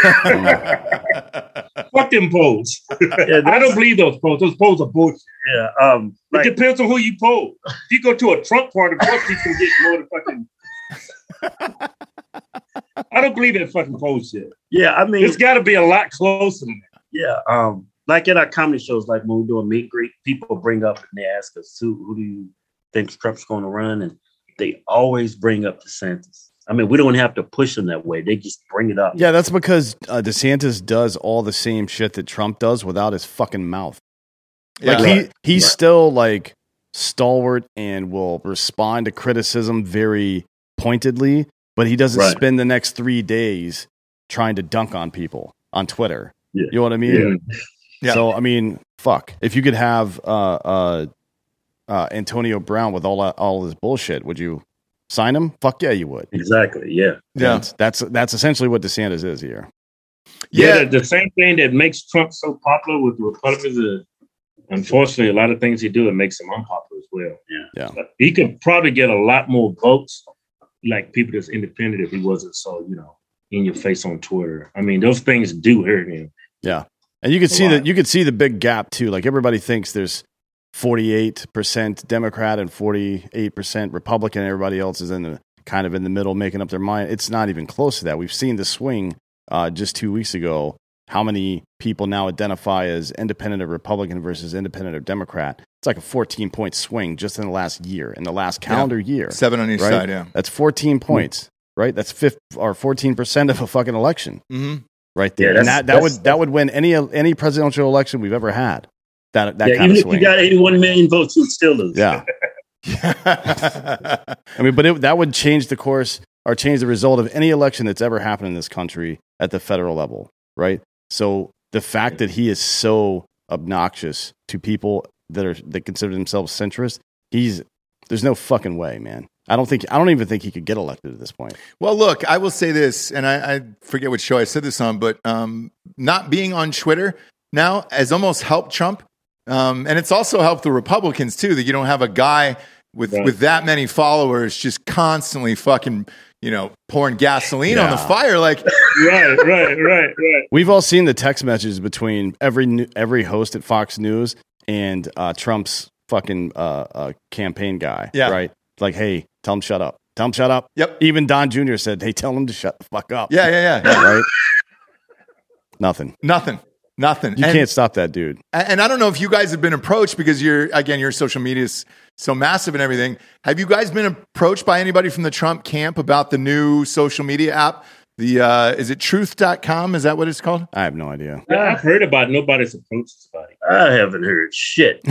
them polls. Yeah, I don't believe those polls. Those polls are bullshit. Yeah. It depends on who you poll. If you go to a Trump party, of course you can get more than fucking. I don't believe that fucking poll shit. Yeah, I mean, it's got to be a lot closer than that. Yeah. Like in our comedy shows, like when we do a meet and greet, people bring up and they ask us, who do you think Trump's going to run? And they always bring up DeSantis. I mean, we don't have to push them that way. They just bring it up. Yeah, that's because DeSantis does all the same shit that Trump does without his fucking mouth. Like he's still like stalwart and will respond to criticism very pointedly, but he doesn't spend the next 3 days trying to dunk on people on Twitter. Yeah. You know what I mean? Yeah. So I mean, fuck. If you could have Antonio Brown with all his bullshit, would you sign him? Fuck yeah, you would. Exactly. Yeah. That's essentially what DeSantis is here. Yeah. The same thing that makes Trump so popular with the Republicans is, unfortunately, a lot of things he do, it makes him unpopular as well. Yeah. But he could probably get a lot more votes, like people that's independent, if he wasn't so, in your face on Twitter. I mean, those things do hurt him. Yeah. And you could see that. You could see the big gap too. Like everybody thinks there's 48% Democrat and 48% Republican. Everybody else is in the middle, making up their mind. It's not even close to that. We've seen the swing just 2 weeks ago. How many people now identify as independent or Republican versus independent or Democrat? It's like a 14-point swing just in the last year, in the last calendar year. 7 on each side, yeah. That's 14 points, right? That's 14% of a fucking election, right there. Yeah, and that would win any presidential election we've ever had. That kind even of if swing. you got 81 million votes, you'd still lose. Yeah. I mean, but that would change the course or change the result of any election that's ever happened in this country at the federal level, right? So the fact that he is so obnoxious to people that consider themselves centrist, there's no fucking way, man. I don't even think he could get elected at this point. Well, look, I will say this, and I forget which show I said this on, but not being on Twitter now has almost helped Trump. And it's also helped the Republicans too, that you don't have a guy with that many followers just constantly fucking, pouring gasoline on the fire. Like, right. We've all seen the text messages between every host at Fox News and Trump's fucking campaign guy. Yeah. Right. Like, hey, tell him shut up. Tell him shut up. Yep. Even Don Jr. said, hey, tell him to shut the fuck up. Yeah. Right. Nothing. You can't stop that dude. And I don't know if you guys have been approached because your social media is so massive and everything. Have you guys been approached by anybody from the Trump camp about the new social media app? Is it truth.com? Is that what it's called? I have no idea. Yeah, I've heard about it. Nobody's approached somebody. I haven't heard shit.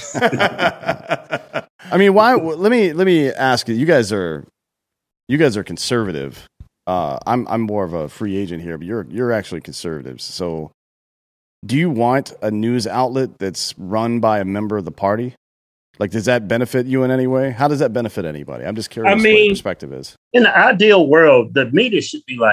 I mean, why? Let me ask you. You guys are conservative. I'm more of a free agent here, but you're actually conservatives. So, do you want a news outlet that's run by a member of the party? Like, does that benefit you in any way? How does that benefit anybody? I'm just curious what your perspective is. In the ideal world, the media should be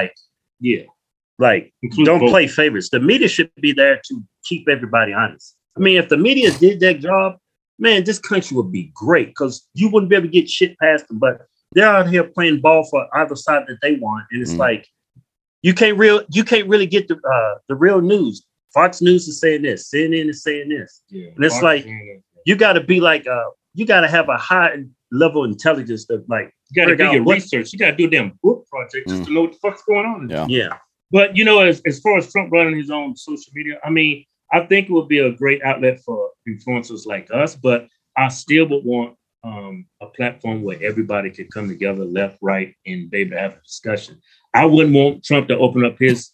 don't play favorites. The media should be there to keep everybody honest. I mean, if the media did that job, man, this country would be great because you wouldn't be able to get shit past them. But they're out here playing ball for either side that they want, and it's like you can't really get the real news. Fox News is saying this, CNN is saying this, and it's like you got to be like you got to have a high level of intelligence that like you got to do your research. You got to do a damn book project just to know what the fuck's going on. Yeah. But as far as Trump running his own social media, I mean, I think it would be a great outlet for influencers like us. But I still would want a platform where everybody could come together, left, right, and be able to have a discussion. I wouldn't want Trump to open up his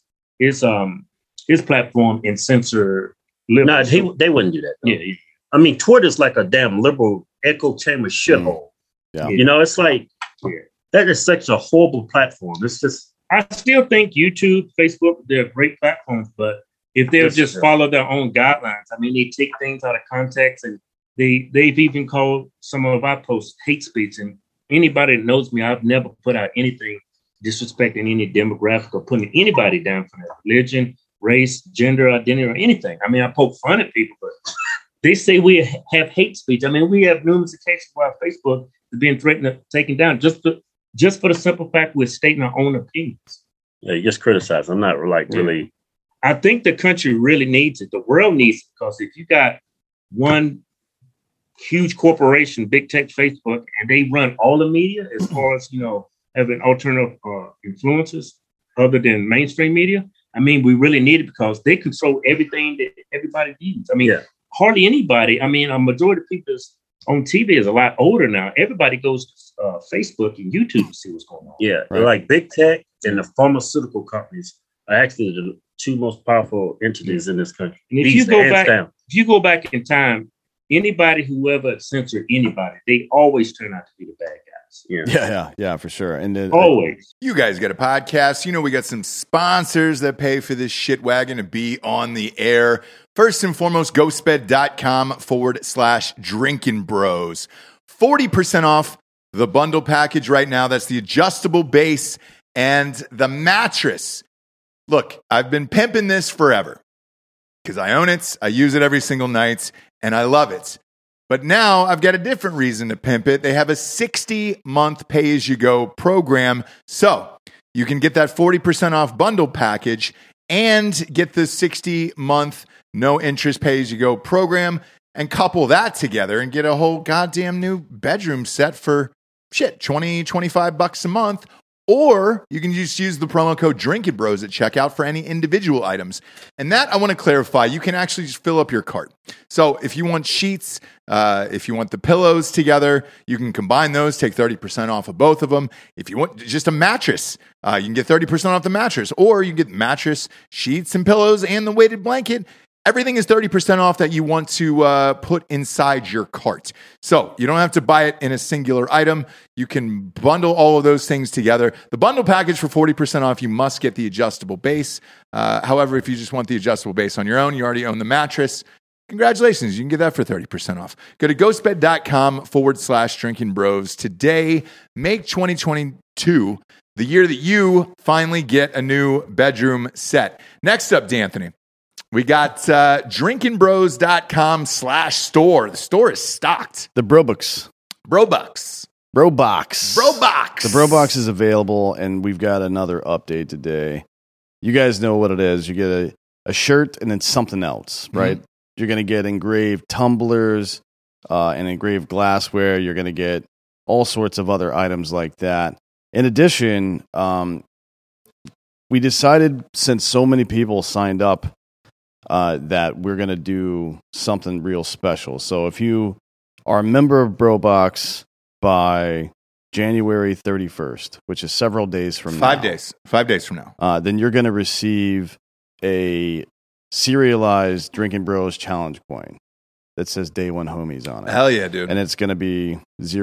platform and censor liberals. No, they wouldn't do that. Though. Yeah. I mean, Twitter's like a damn liberal echo chamber shithole. Yeah. It's like that is such a horrible platform. It's just. I still think YouTube, Facebook, they're great platforms, but if they'll just follow their own guidelines, I mean, they take things out of context, and they've even called some of our posts hate speech. And anybody that knows me, I've never put out anything disrespecting any demographic or putting anybody down for their religion, race, gender, identity, or anything. I mean, I poke fun at people, but they say we have hate speech. I mean, we have numerous occasions where our Facebook is being threatened or taken down just for the simple fact we're stating our own opinions. Yeah, you just criticize. I'm not really. I think the country really needs it. The world needs it because if you got one huge corporation, big tech, Facebook, and they run all the media as far as, having alternative influences other than mainstream media, I mean, we really need it because they control everything that everybody needs. I mean, hardly anybody. I mean, a majority of people on TV is a lot older now. Everybody goes to Facebook and YouTube to see what's going on. Yeah, right. Like big tech and the pharmaceutical companies are actually the two most powerful entities in this country. And if you go back in time, anybody who ever censored anybody, they always turn out to be the bad guys. Yeah, for sure. And always. You guys got a podcast. We got some sponsors that pay for this shit wagon to be on the air. First and foremost, ghostbed.com/drinking bros. 40% off the bundle package right now. That's the adjustable base and the mattress. Look, I've been pimping this forever because I own it. I use it every single night and I love it. But now I've got a different reason to pimp it. They have a 60-month pay-as-you-go program. So you can get that 40% off bundle package and get the 60-month no interest pay-as-you-go program and couple that together and get a whole goddamn new bedroom set for shit, $20-25 a month. Or you can just use the promo code Drinkin' Bros at checkout for any individual items. And that, I want to clarify, you can actually just fill up your cart. So if you want sheets, if you want the pillows together, you can combine those, take 30% off of both of them. If you want just a mattress, you can get 30% off the mattress. Or you get mattress, sheets, and pillows, and the weighted blanket. Everything is 30% off that you want to put inside your cart. So you don't have to buy it in a singular item. You can bundle all of those things together. The bundle package for 40% off, you must get the adjustable base. However, if you just want the adjustable base on your own, you already own the mattress. Congratulations, you can get that for 30% off. Go to ghostbed.com/Drinkin' Bros today. Make 2022 the year that you finally get a new bedroom set. Next up, D'Anthony. We got drinkinbros.com/store. The store is stocked. The Brobox. Brobox. Brobox. Brobox. The Brobox is available, and we've got another update today. You guys know what it is. You get a shirt and then something else, right? Mm-hmm. You're going to get engraved tumblers and engraved glassware. You're going to get all sorts of other items like that. In addition, we decided, since so many people signed up, that we're going to do something real special. So if you are a member of Brobox by January 31st, which is several days from now. 5 days. 5 days from now. Then you're going to receive a serialized Drinkin' Bros challenge coin that says Day One Homies on it. Hell yeah, dude. And it's going to be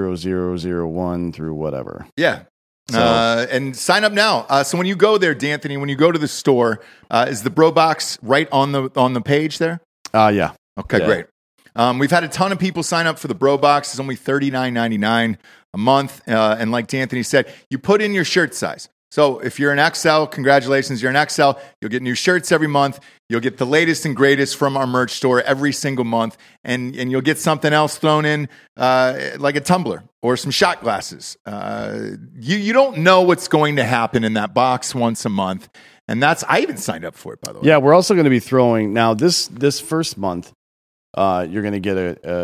0001 through whatever. Yeah. And sign up now. So when you go there, D'Anthony, when you go to the store, is the Brobox right on the page there? Yeah. Okay, yeah. Great. We've had a ton of people sign up for the Brobox. It's only $39.99 a month. And like D'Anthony said, you put in your shirt size. So if you're an XL, congratulations, you're an XL. You'll get new shirts every month. You'll get the latest and greatest from our merch store every single month. And you'll get something else thrown in, like a tumbler or some shot glasses. You don't know what's going to happen in that box once a month. And I even signed up for it, by the way. Yeah, we're also going to be throwing, now this first month, you're going to get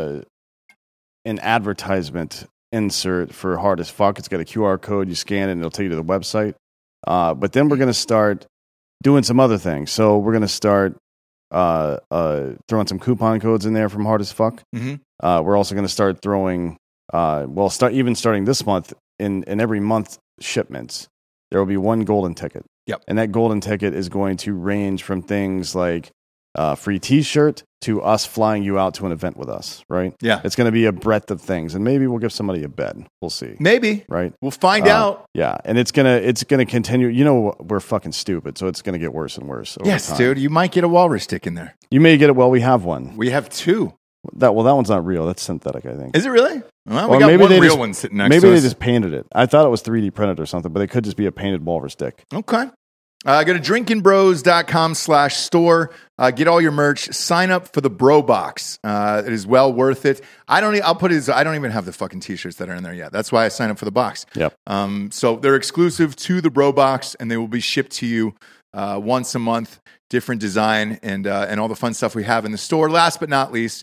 an advertisement insert for Hard as Fuck. It's got a QR code. You scan it and it'll take you to the website. But then we're going to start doing some other things. So we're going to start throwing some coupon codes in there from Hard as Fuck. Mm-hmm. We're also going to start throwing, starting this month, in every month shipments, there will be one golden ticket. Yep. And that golden ticket is going to range from things like free t-shirt to us flying you out to an event with us, right? Yeah. It's going to be a breadth of things, and maybe we'll give somebody a bed. We'll see. Maybe. Right? We'll find out. Yeah. And it's going to continue. You know, we're fucking stupid, so it's going to get worse and worse over Yes, time. dude. You might get a walrus stick in there. You may get it. Well, we have one. We have two. That one's not real. That's synthetic, I think. Is it really? Well, we Or got maybe one they real just- one sitting next Maybe to they us. just painted it. I thought it was 3D printed or something, but it could just be a painted walrus dick. Okay. Go to drinkinbros.com/store. Get all your merch. Sign up for the Brobox. It is well worth it. I don't even have the fucking t-shirts that are in there yet. That's why I signed up for the box. Yep. So they're exclusive to the Brobox, and they will be shipped to you once a month. Different design and all the fun stuff we have in the store. Last but not least,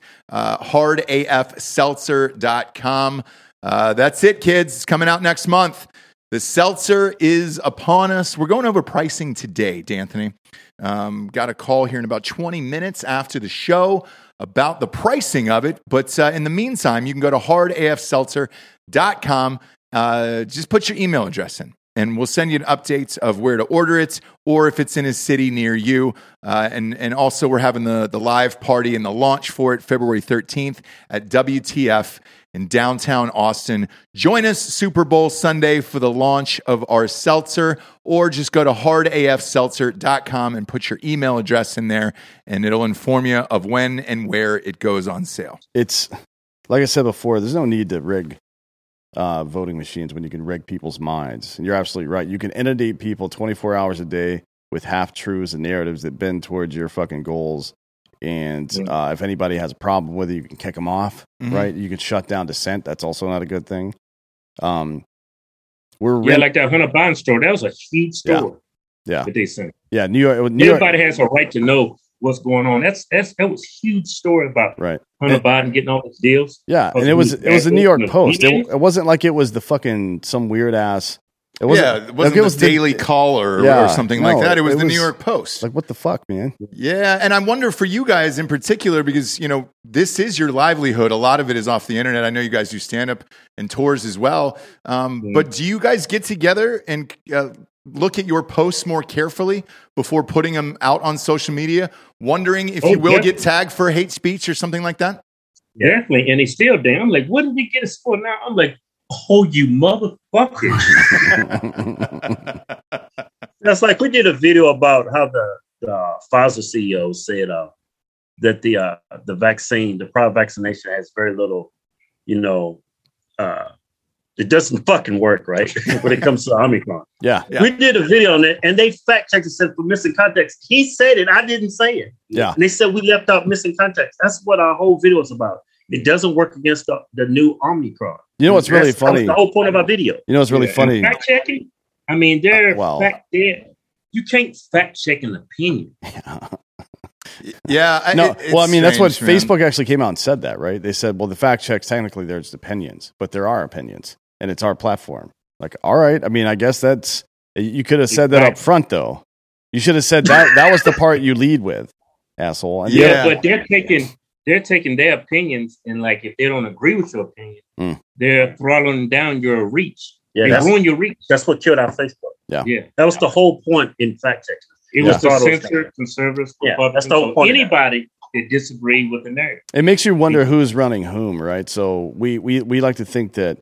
hardafseltzer.com. That's it, kids. It's coming out next month. The seltzer is upon us. We're going over pricing today, D'Anthony. Got a call here in about 20 minutes after the show about the pricing of it. But in the meantime, you can go to hardafseltzer.com. Just put your email address in, and we'll send you an update of where to order it, or if it's in a city near you. And also, we're having the live party and the launch for it February 13th at WTF in downtown Austin. Join us Super Bowl Sunday for the launch of our seltzer, or just go to hardafseltzer.com and put your email address in there, and it'll inform you of when and where it goes on sale. It's, like I said before, there's no need to rig voting machines when you can rig people's minds. And you're absolutely right. You can inundate people 24 hours a day with half-truths and narratives that bend towards your fucking goals. And if anybody has a problem with it, you can kick them off, right? You can shut down dissent. That's also not a good thing. like that Hunter Biden store. That was a huge store. Yeah. That they sent. Yeah, New York. Everybody has a right to know what's going on. That was a huge story about Hunter Biden getting all these deals. Yeah, and it was the New York Post. It wasn't like it was the fucking some weird ass. It wasn't it was the Daily Caller or something like that. It was the New York Post. Like, what the fuck, man? Yeah, and I wonder for you guys in particular, because, this is your livelihood. A lot of it is off the internet. I know you guys do stand-up and tours as well. But do you guys get together and look at your posts more carefully before putting them out on social media, wondering if you will get tagged for hate speech or something like that? Definitely, and they still damn. I'm like, what did we get us for now? I'm like, oh, you motherfucker. That's like we did a video about how the Pfizer CEO said that the vaccine, the product vaccination has very little, it doesn't fucking work, right? When it comes to Omicron. Yeah. We did a video on it and they fact checked and said for missing context. He said it, I didn't say it. Yeah. And they said we left out missing context. That's what our whole video is about. It doesn't work against the new Omicron. You know what's really funny? That's the whole point of our video. You know what's really funny? Fact checking. I mean, you can't fact check an opinion. Yeah. That's what Facebook actually came out and said that, right? They said, well, the fact checks, technically there's opinions, but there are opinions and it's our platform. Like, all right. I mean, I guess you could have said that up front though. You should have said that was the part you lead with, asshole. And but they're taking their opinions and like, if they don't agree with your opinion, they're throttling down your reach. Yeah, they ruin your reach. That's what killed our Facebook. Yeah. That was the whole point in fact checking. It was to censor conservatives, Republicans, that's the whole point. Anybody that disagreed with the narrative. It makes you wonder who's running whom, right? So we like to think that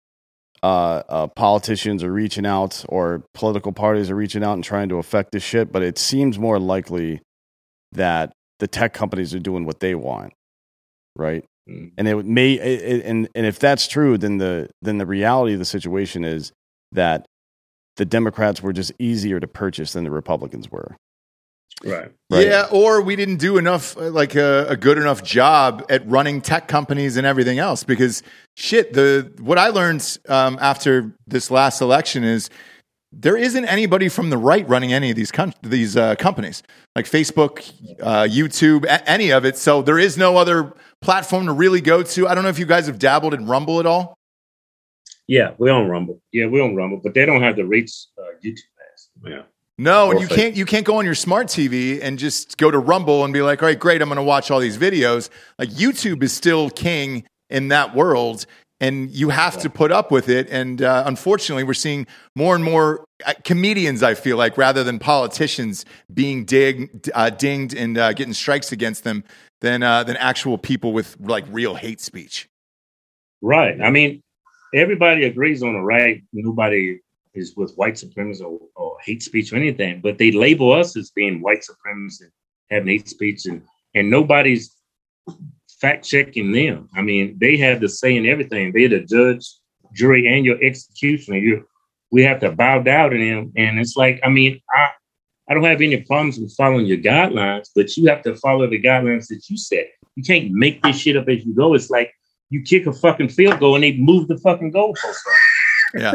politicians are reaching out or political parties are reaching out and trying to affect this shit, but it seems more likely that the tech companies are doing what they want, right? And and if that's true, then the reality of the situation is that the Democrats were just easier to purchase than the Republicans were. Right. Yeah, or we didn't do enough, like a good enough job at running tech companies and everything else. Because what I learned after this last election is there isn't anybody from the right running any of these companies, like Facebook, YouTube, any of it. So there is no other platform to really go to. I don't know if you guys have dabbled in Rumble at all. Yeah, we're on Rumble. Yeah, we're on Rumble, but they don't have the reach YouTube has. Yeah. No, and you can't go on your smart TV and just go to Rumble and be like, all right, great, I'm going to watch all these videos. Like YouTube is still king in that world, and you have to put up with it. And unfortunately, we're seeing more and more comedians, I feel like, rather than politicians being dinged and getting strikes against them than actual people with like real hate speech. Right. I mean, everybody agrees on the right. Nobody is with white supremacists or hate speech or anything, but they label us as being white supremacists and having hate speech, and nobody's fact checking them. I mean, they have the say in everything. They're the judge, jury, and your executioner. We have to bow down to them. And it's like, I mean, I don't have any problems with following your guidelines, but you have to follow the guidelines that you set. You can't make this shit up as you go. It's like you kick a fucking field goal and they move the fucking goalpost. Yeah.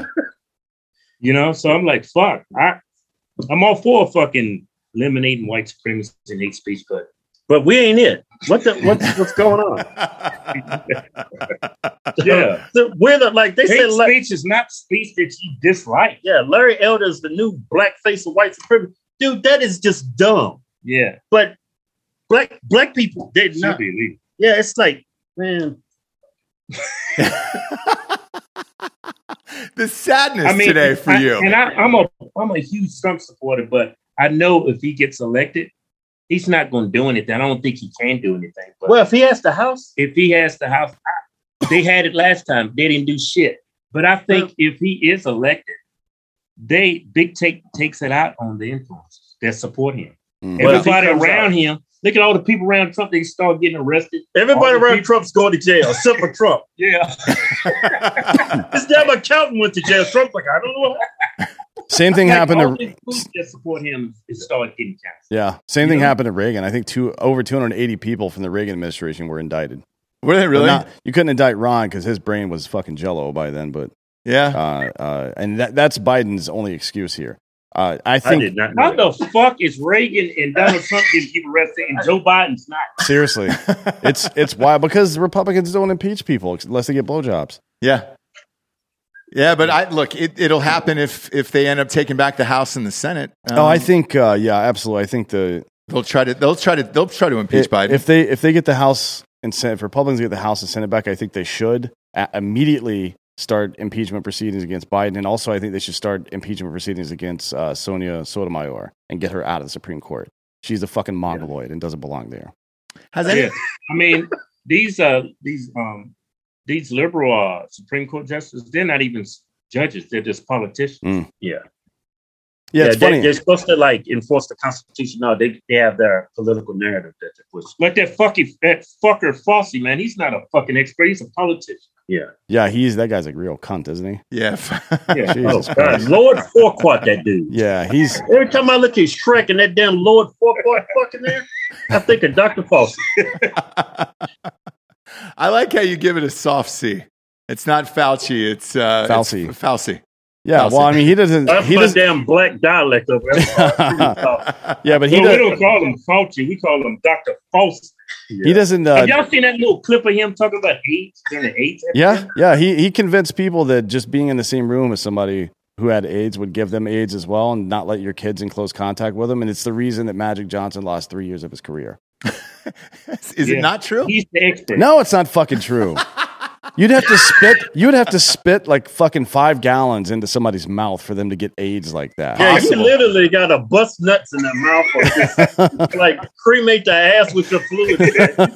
So I'm like, fuck. I'm all for fucking eliminating white supremacy and hate speech, but we ain't it. What's going on? Yeah, they said speech is not speech that you dislike. Yeah, Larry Elder is the new black face of white supremacy. Dude, that is just dumb. Yeah, but black people did not. Yeah, it's like, man. The sadness today for you. And I'm a huge Trump supporter, but I know if he gets elected, he's not going to do anything. I don't think he can do anything. But well, if he has the House, they had it last time. They didn't do shit. But I think if he is elected, Big Tech takes it out on the influencers that support him. Everybody around him. Look at all the people around Trump. They start getting arrested. Everybody around Trump's going to jail, except for Trump. Yeah. His damn accountant went to jail. Trump's like, I don't know. Same thing happened to that support him. Start getting canceled. Yeah, same thing happened to Reagan. I think over 280 people from the Reagan administration were indicted. Were they really? You couldn't indict Ron because his brain was fucking jello by then. But Yeah. And that's Biden's only excuse here. I think. I did not know How the fuck is Reagan and Donald Trump getting people arrested and Joe Biden's not? Seriously, it's wild because Republicans don't impeach people unless they get blowjobs. Yeah. Yeah, but it'll happen if they end up taking back the House and the Senate. I think, yeah, absolutely. I think they'll try to impeach Biden if they get the House and Senate. If Republicans get the House and Senate back, I think they should immediately start impeachment proceedings against Biden, and also I think they should start impeachment proceedings against Sonia Sotomayor and get her out of the Supreme Court. She's a fucking mongoloid and doesn't belong there. I mean, these liberal Supreme Court justices, they're not even judges; they're just politicians. Yeah. Yeah, it's funny. They're supposed to enforce the Constitution. No, they have their political narrative that they push. Like that fucker Fauci, man. He's not a fucking expert. He's a politician. Yeah. Yeah, that guy's a real cunt, isn't he? Yeah. Yeah. Jesus God, Lord Farquaad, that dude. Yeah, he's. Every time I look at Shrek and that damn Lord Farquaad fucking there, I think of Dr. Fauci. I like how you give it a soft C. It's not Fauci. It's Fauci. It's Fauci. Yeah, well, I mean, he doesn't. That's my damn black dialect over there. Yeah, but we don't call him Fauci. We call him Dr. Fauci. He doesn't. Have y'all seen that little clip of him talking about AIDS during the AIDS epidemic? Yeah. He convinced people that just being in the same room as somebody who had AIDS would give them AIDS as well, and not let your kids in close contact with them. And it's the reason that Magic Johnson lost 3 years of his career. Is it not true? He's the expert. No, it's not fucking true. You'd have to spit like fucking 5 gallons into somebody's mouth for them to get AIDS like that. Yeah, you literally got to bust nuts in their mouth or just, cremate the ass with your fluid.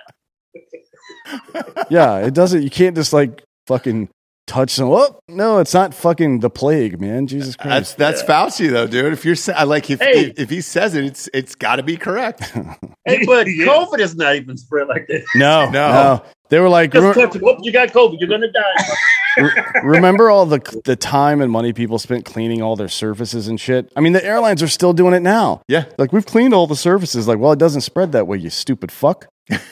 Yeah, it doesn't. You can't just fucking touch some. Oh no, it's not fucking the plague, man. Jesus Christ. That's Fauci though, dude. If you're if he says it, it's got to be correct. Hey, but COVID is not even spread like that. No. They were like, just touch it. Whoop, you got COVID. You're gonna die. Remember all the time and money people spent cleaning all their surfaces and shit? I mean, the airlines are still doing it now. Yeah, we've cleaned all the surfaces. Well, it doesn't spread that way, you stupid fuck.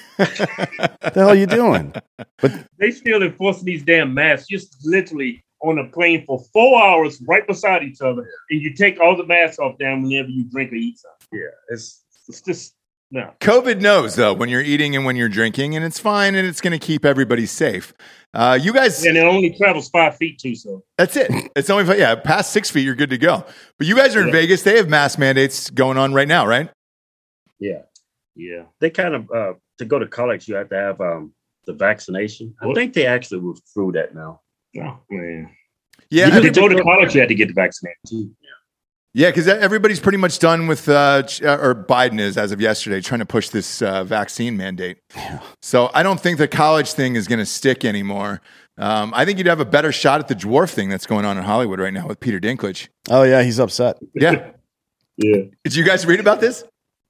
The hell are you doing? But they still enforcing these damn masks, just literally on a plane for 4 hours right beside each other, and you take all the masks off down whenever you drink or eat something. Yeah, it's just no. COVID knows though when you're eating and when you're drinking, and it's fine, and it's going to keep everybody safe. You guys, and it only travels 5 feet too, so that's it. It's only past 6 feet, you're good to go. But you guys are in Vegas; they have mask mandates going on right now, right? Yeah. They kind of to go to college, you have to have the vaccination. I think they actually were through that now. Oh man. Yeah, to go to college, you had to get the vaccination too. Yeah, because everybody's pretty much done with, or Biden is, as of yesterday, trying to push this vaccine mandate. Yeah. So I don't think the college thing is going to stick anymore. I think you'd have a better shot at the dwarf thing that's going on in Hollywood right now with Peter Dinklage. Oh, yeah, he's upset. Yeah. Yeah. Did you guys read about this?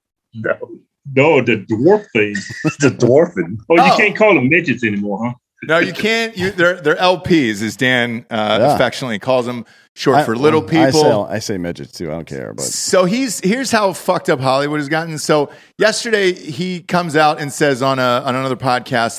No, the dwarf thing. The dwarfing. Oh, you can't call them midgets anymore, huh? No, you can't. They're LPs, as Dan affectionately calls them, short for little people. I say midgets too. I don't care. But so here's how fucked up Hollywood has gotten. So yesterday he comes out and says on another podcast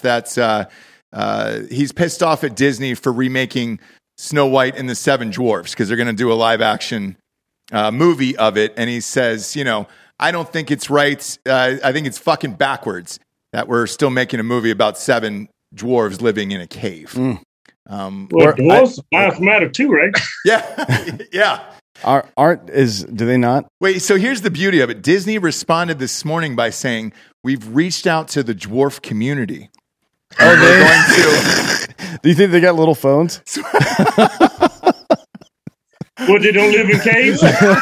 that he's pissed off at Disney for remaking Snow White and the Seven Dwarfs because they're going to do a live action movie of it, and he says, I don't think it's right. I think it's fucking backwards that we're still making a movie about 7 dwarves living in a cave. Well, dwarves lives matter too, right? Yeah, yeah. Do they not? Wait, so here's the beauty of it. Disney responded this morning by saying, we've reached out to the dwarf community. Oh, they're going to. Do you think they got little phones? Well, they don't live in caves?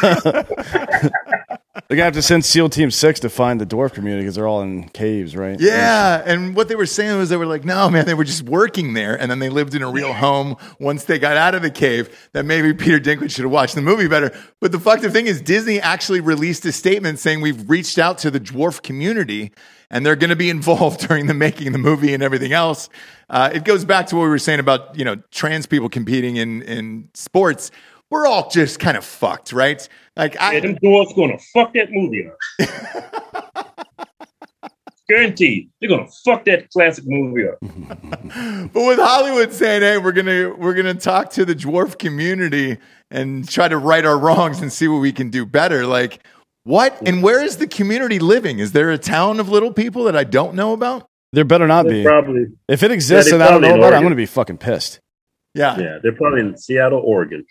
They're going to have to send SEAL Team 6 to find the dwarf community because they're all in caves, right? Yeah, and what they were saying was they were like, no, man, they were just working there, and then they lived in a real home once they got out of the cave, that maybe Peter Dinklage should have watched the movie better. But the fucked up thing is Disney actually released a statement saying we've reached out to the dwarf community, and they're going to be involved during the making of the movie and everything else. It goes back to what we were saying about, trans people competing in sports. We're all just kind of fucked, right? Like, them dwarves gonna fuck that movie up. It's Guaranteed. They're gonna fuck that classic movie up. But with Hollywood saying, "Hey, we're gonna talk to the dwarf community and try to right our wrongs and see what we can do better," like what? And where is the community living? Is there a town of little people that I don't know about? There better not be. Probably. If it exists Yeah, and they I don't know probably in about it, I'm Oregon. going to be fucking pissed. Yeah, they're probably in Seattle, Oregon.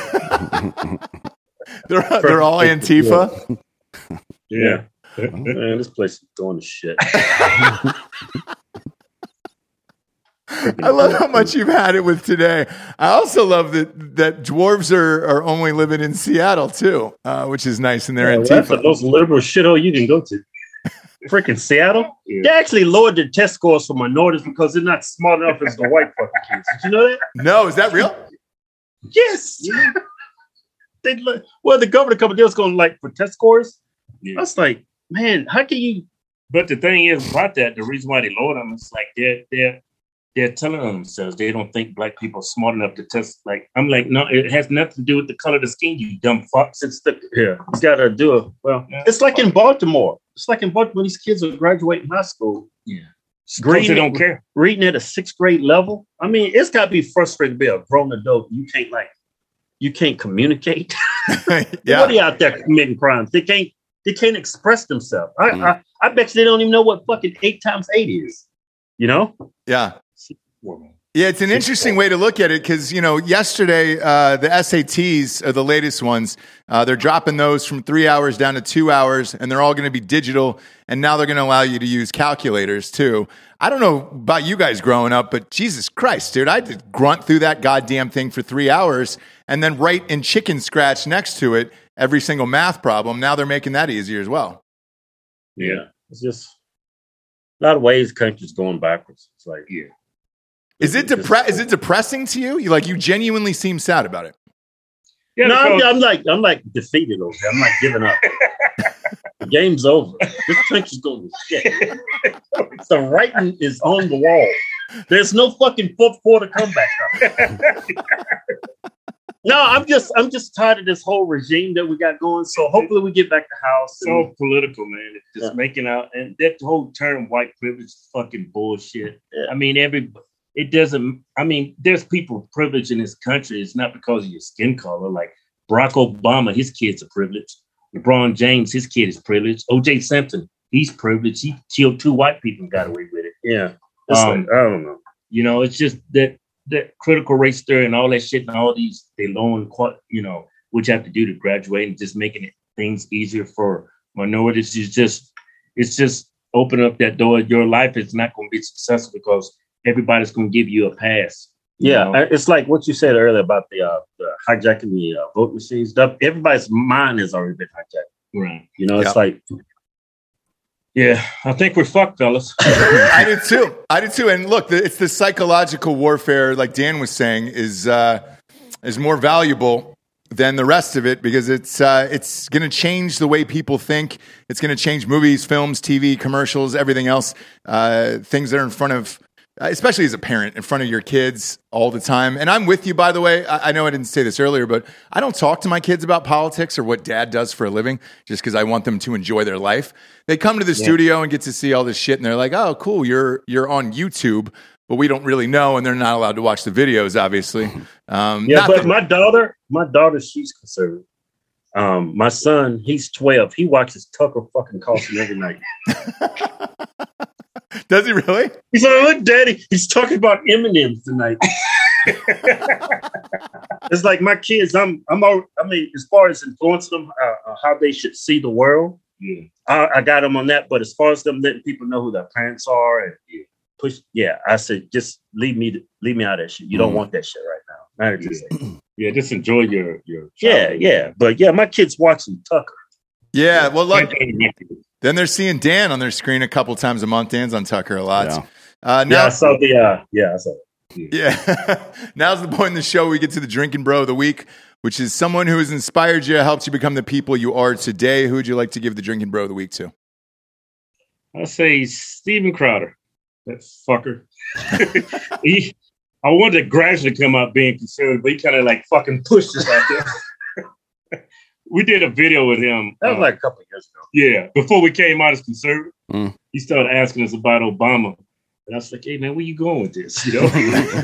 They're all Antifa. Yeah. Man, this place is going to shit. I love how much you've had it with today. I also love that dwarves are only living in Seattle too, which is nice. And they're Yeah, that's the Antifa. most liberal shithole you can go to. Freaking Seattle. Yeah. They actually lowered their test scores for minorities because they're not smart enough as the white fucking kids. Did you know that? No, is that real? Yes. Well, the governor couple days going like for test scores. Yeah. That's like, man, how can you? But the thing is about that, the reason why they lower them is like they're telling on themselves they don't think black people are smart enough to test. Like I'm like, no, it has nothing to do with the color of the skin, you dumb fuck. Since you got to do it. Well, it's like in Baltimore. It's like in Baltimore. These kids are graduating high school. Yeah. Green, They don't care. Reading at a 6th grade level. I mean, it's got to be frustrating to be a grown adult. You can't communicate. Yeah. What are you out there committing crimes? They can't express themselves. I bet you they don't even know what fucking 8 times 8 is. You know? Yeah. Yeah, it's an interesting way to look at it because, yesterday, the SATs are the latest ones. They're dropping those from 3 hours down to 2 hours, and they're all going to be digital. And now they're going to allow you to use calculators, too. I don't know about you guys growing up, but Jesus Christ, dude, I had to grunt through that goddamn thing for 3 hours and then write in chicken scratch next to it every single math problem. Now they're making that easier as well. Yeah. It's just a lot of ways the country's going backwards. It's like, yeah. Is it depressing to you? You genuinely seem sad about it. Yeah, No, because- I'm like defeated over here. I'm like giving up. The game's over. This country's going to shit. The writing is on the wall. There's no fucking fourth quarter comeback. No, I'm just tired of this whole regime that we got going. So hopefully we get back to house. so political, man. It's just making out, and that whole term white privilege is fucking bullshit. Yeah. I mean, it doesn't. I mean, there's people privileged in this country. It's not because of your skin color. Like Barack Obama, his kids are privileged. LeBron James, his kid is privileged. O.J. Simpson, he's privileged. He killed 2 white people and got away with it. Yeah. It's like, I don't know. It's just that critical race theory and all that shit and all these they loan, what you have to do to graduate and just making things easier for minorities. It's just open up that door. Your life is not going to be successful because everybody's going to give you a pass. Yeah, it's like what you said earlier about the hijacking the vote machines. Everybody's mind has already been hijacked. Right. It's like, yeah, I think we're fucked, fellas. I did too. And look, it's the psychological warfare, like Dan was saying, is more valuable than the rest of it because it's going to change the way people think. It's going to change movies, films, TV, commercials, everything else. Things that are in front of, especially as a parent, in front of your kids all the time. And I'm with you, by the way. I know I didn't say this earlier, but I don't talk to my kids about politics or what dad does for a living just because I want them to enjoy their life. They come to the studio and get to see all this shit, and they're like, oh, cool, you're on YouTube, but we don't really know, and they're not allowed to watch the videos, obviously. but my daughter, she's conservative. My son, he's 12. He watches Tucker fucking Carlson every night. Does he really? He's like, look, Daddy, he's talking about M&M's tonight. It's like my kids. I mean, as far as influencing them, how they should see the world, I got them on that. But as far as them letting people know who their parents are and push, I said, just leave me out of that shit. You don't want that shit right now. Not at this age. Yeah, just enjoy your But my kids watching Tucker. Yeah, well, look, then they're seeing Dan on their screen a couple times a month. Dan's on Tucker a lot. Yeah. I saw I saw it. Yeah. Now's the point in the show we get to the drinking bro of the week, which is someone who has inspired you, helped you become the people you are today. Who would you like to give the drinking bro of the week to? I'll say Steven Crowder. That fucker. I wanted to gradually come out being conservative, but he kind of like fucking pushed us out there. We did a video with him. That was like a couple of years ago. Yeah, before we came out as conservative, he started asking us about Obama. And I was like, hey, man, where you going with this? You know?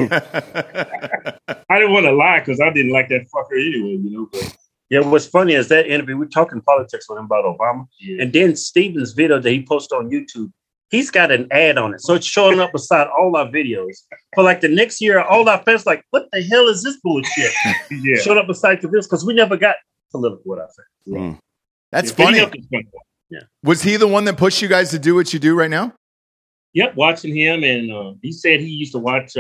I didn't want to lie because I didn't like that fucker anyway, you know. But yeah, what's funny is that interview, we're talking politics with him about Obama. Yeah. And then Steven's video that he posted on YouTube, he's got an ad on it. So it's showing up beside all our videos. For like the next year, all our fans like, what the hell is this bullshit? Yeah. Showing up beside the videos because we never got political with our fans. That's funny. Yeah. Was he the one that pushed you guys to do what you do right now? Yep, watching him. And he said he used to watch,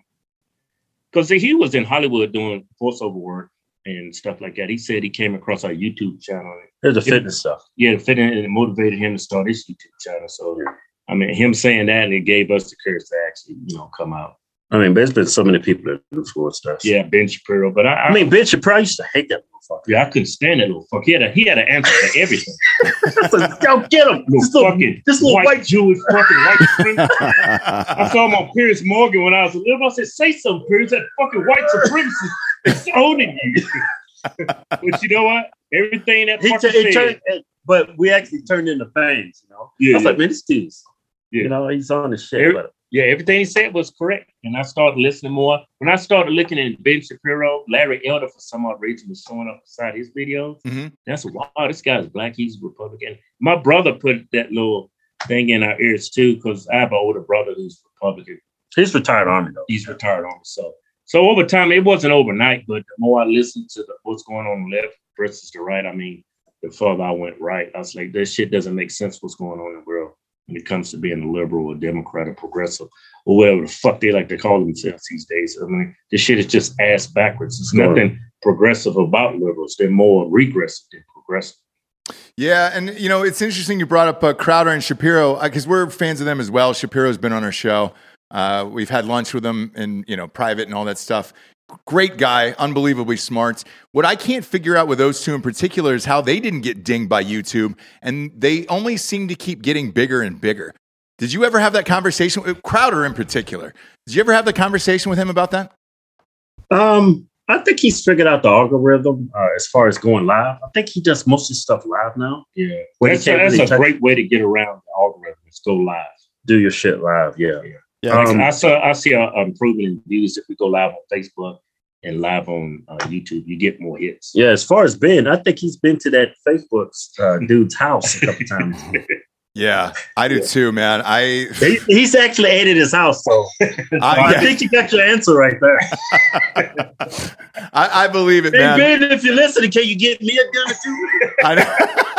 because he was in Hollywood doing voiceover work and stuff like that. He said he came across our YouTube channel. There's the fitness stuff. Yeah, the fitness, and it motivated him to start his YouTube channel. So, I mean, him saying that, and it gave us the courage to actually, come out. I mean, there's been so many people that do sports stuff. Yeah, Ben Shapiro. But I mean, Ben Shapiro used to hate that motherfucker. Yeah, I couldn't stand that little fucker. He had an answer for everything. Go get him. This little white Jewish fucking white supremacist. I saw him on Piers Morgan when I was little. I said, say something, Piers. That fucking white supremacist is owning you. But you know what? Everything that fucker said. But we actually turned into fans, Yeah, I was like, man, this dude's, he's on the shit. Yeah, everything he said was correct. And I started listening more. When I started looking at Ben Shapiro, Larry Elder, for some odd reason, was showing up beside his videos. Mm-hmm. That's wow, this guy's black. He's Republican. My brother put that little thing in our ears, too, because I have an older brother who's Republican. He's retired Army, though. He's retired Army. So over time, it wasn't overnight, but the more I listened to what's going on the left versus the right, I mean, the further I went right, I was like, this shit doesn't make sense what's going on in the world when it comes to being a liberal or Democrat or progressive or whatever the fuck they like to call themselves these days. I mean, this shit is just ass backwards. There's nothing progressive about liberals. They're more regressive than progressive. Yeah, and, it's interesting you brought up Crowder and Shapiro because we're fans of them as well. Shapiro's been on our show. We've had lunch with him in, private and all that stuff. Great guy, unbelievably smart. What I can't figure out with those two in particular is how they didn't get dinged by YouTube, and they only seem to keep getting bigger and bigger. Did you ever have that conversation with Crowder in particular? Did you ever have the conversation with him about that? I think he's figured out the algorithm as far as going live. I think he does most of his stuff live now. Yeah, that's a great way to get around the algorithm. Is go live, do your shit live. Yeah. I see an improvement in views if we go live on Facebook and live on YouTube. You get more hits. Yeah, as far as Ben, I think he's been to that Facebook dude's house a couple times. Yeah, I do too, man. He's actually ate at his house, so I think you got your answer right there. I believe it, man. Hey, Ben, if you're listening, can you get me a gun or two? I know.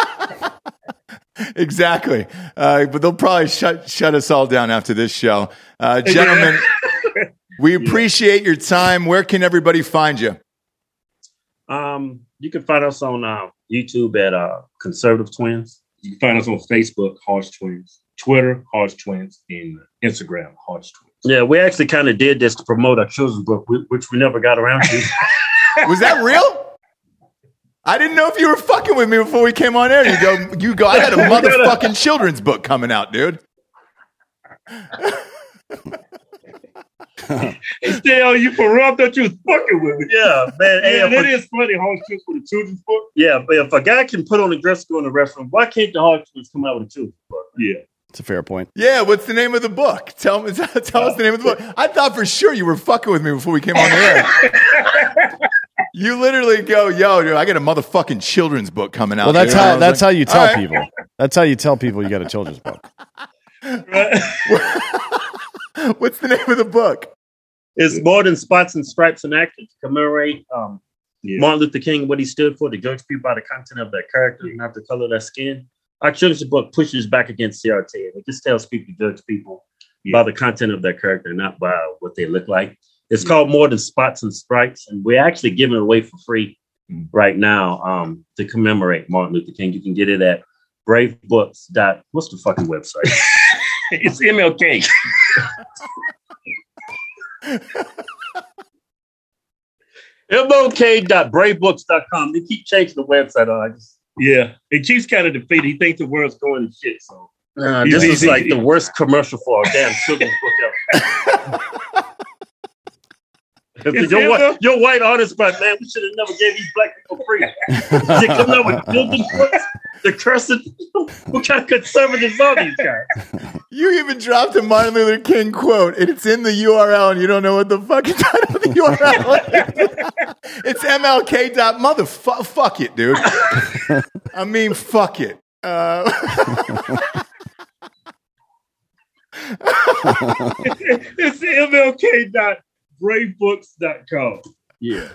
Exactly. But they'll probably shut us all down after this show. Gentlemen, we appreciate your time. Where can everybody find you? You can find us on YouTube at Conservative Twins. You can find us on Facebook, Harsh Twins, Twitter, Harsh Twins, and Instagram, Harsh Twins. Yeah, we actually kind of did this to promote our children's book, which we never got around to. Was that real? I didn't know if you were fucking with me before we came on air. You go, I got a motherfucking children's book coming out, dude. Still, you for real? I thought you was fucking with me. Yeah, man. Yeah, it is funny, Harsh Twins for the children's book. Yeah, but if a guy can put on a dress go in the restroom, why can't the Harsh Twins come out with a children's book? Yeah. It's a fair point. Yeah, what's the name of the book? Tell us the name of the book. I thought for sure you were fucking with me before we came on the air. You literally go, yo, dude, I got a motherfucking children's book coming out. Well, that's how you tell people. That's how you tell people you got a children's book. What's the name of the book? It's More Than Spots and Stripes and Actors to commemorate Martin Luther King, what he stood for, to judge people by the content of their character, not the color of their skin. Our children's book pushes back against CRT. It just tells people to judge people by the content of their character, not by what they look like. It's called More Than Spots and Stripes, and we're actually giving it away for free right now to commemorate Martin Luther King. You can get it at bravebooks. What's the fucking website? It's MLK. MLK.bravebooks.com. They keep changing the website. Yeah, it keeps kind of defeated. He thinks the world's going to shit. So this is like the worst commercial for our damn children's book ever. Your white artist, but man, we should have never gave these black people free. They coming up with building books, the cursing. What kind of conservatives are these guys? You even dropped a Martin Luther King quote, and it's in the URL, and you don't know what the fucking title of the URL is. It's MLK. Fuck it, dude. I mean, fuck it. It's MLK.bravebooks.com. Yeah.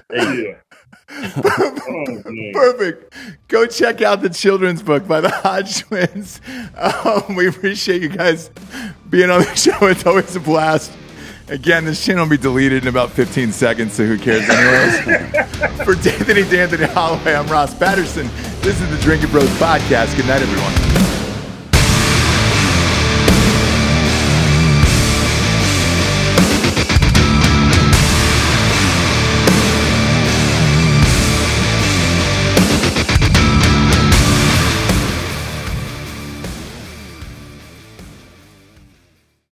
Perfect. Go check out the children's book by the Hodge twins. We appreciate you guys being on the show. It's always a blast. Again, this channel will be deleted in about 15 seconds, so who cares anyways? For D'Anthony Holloway, I'm Ross Patterson. This is the Drinking Bros Podcast. Good night, everyone.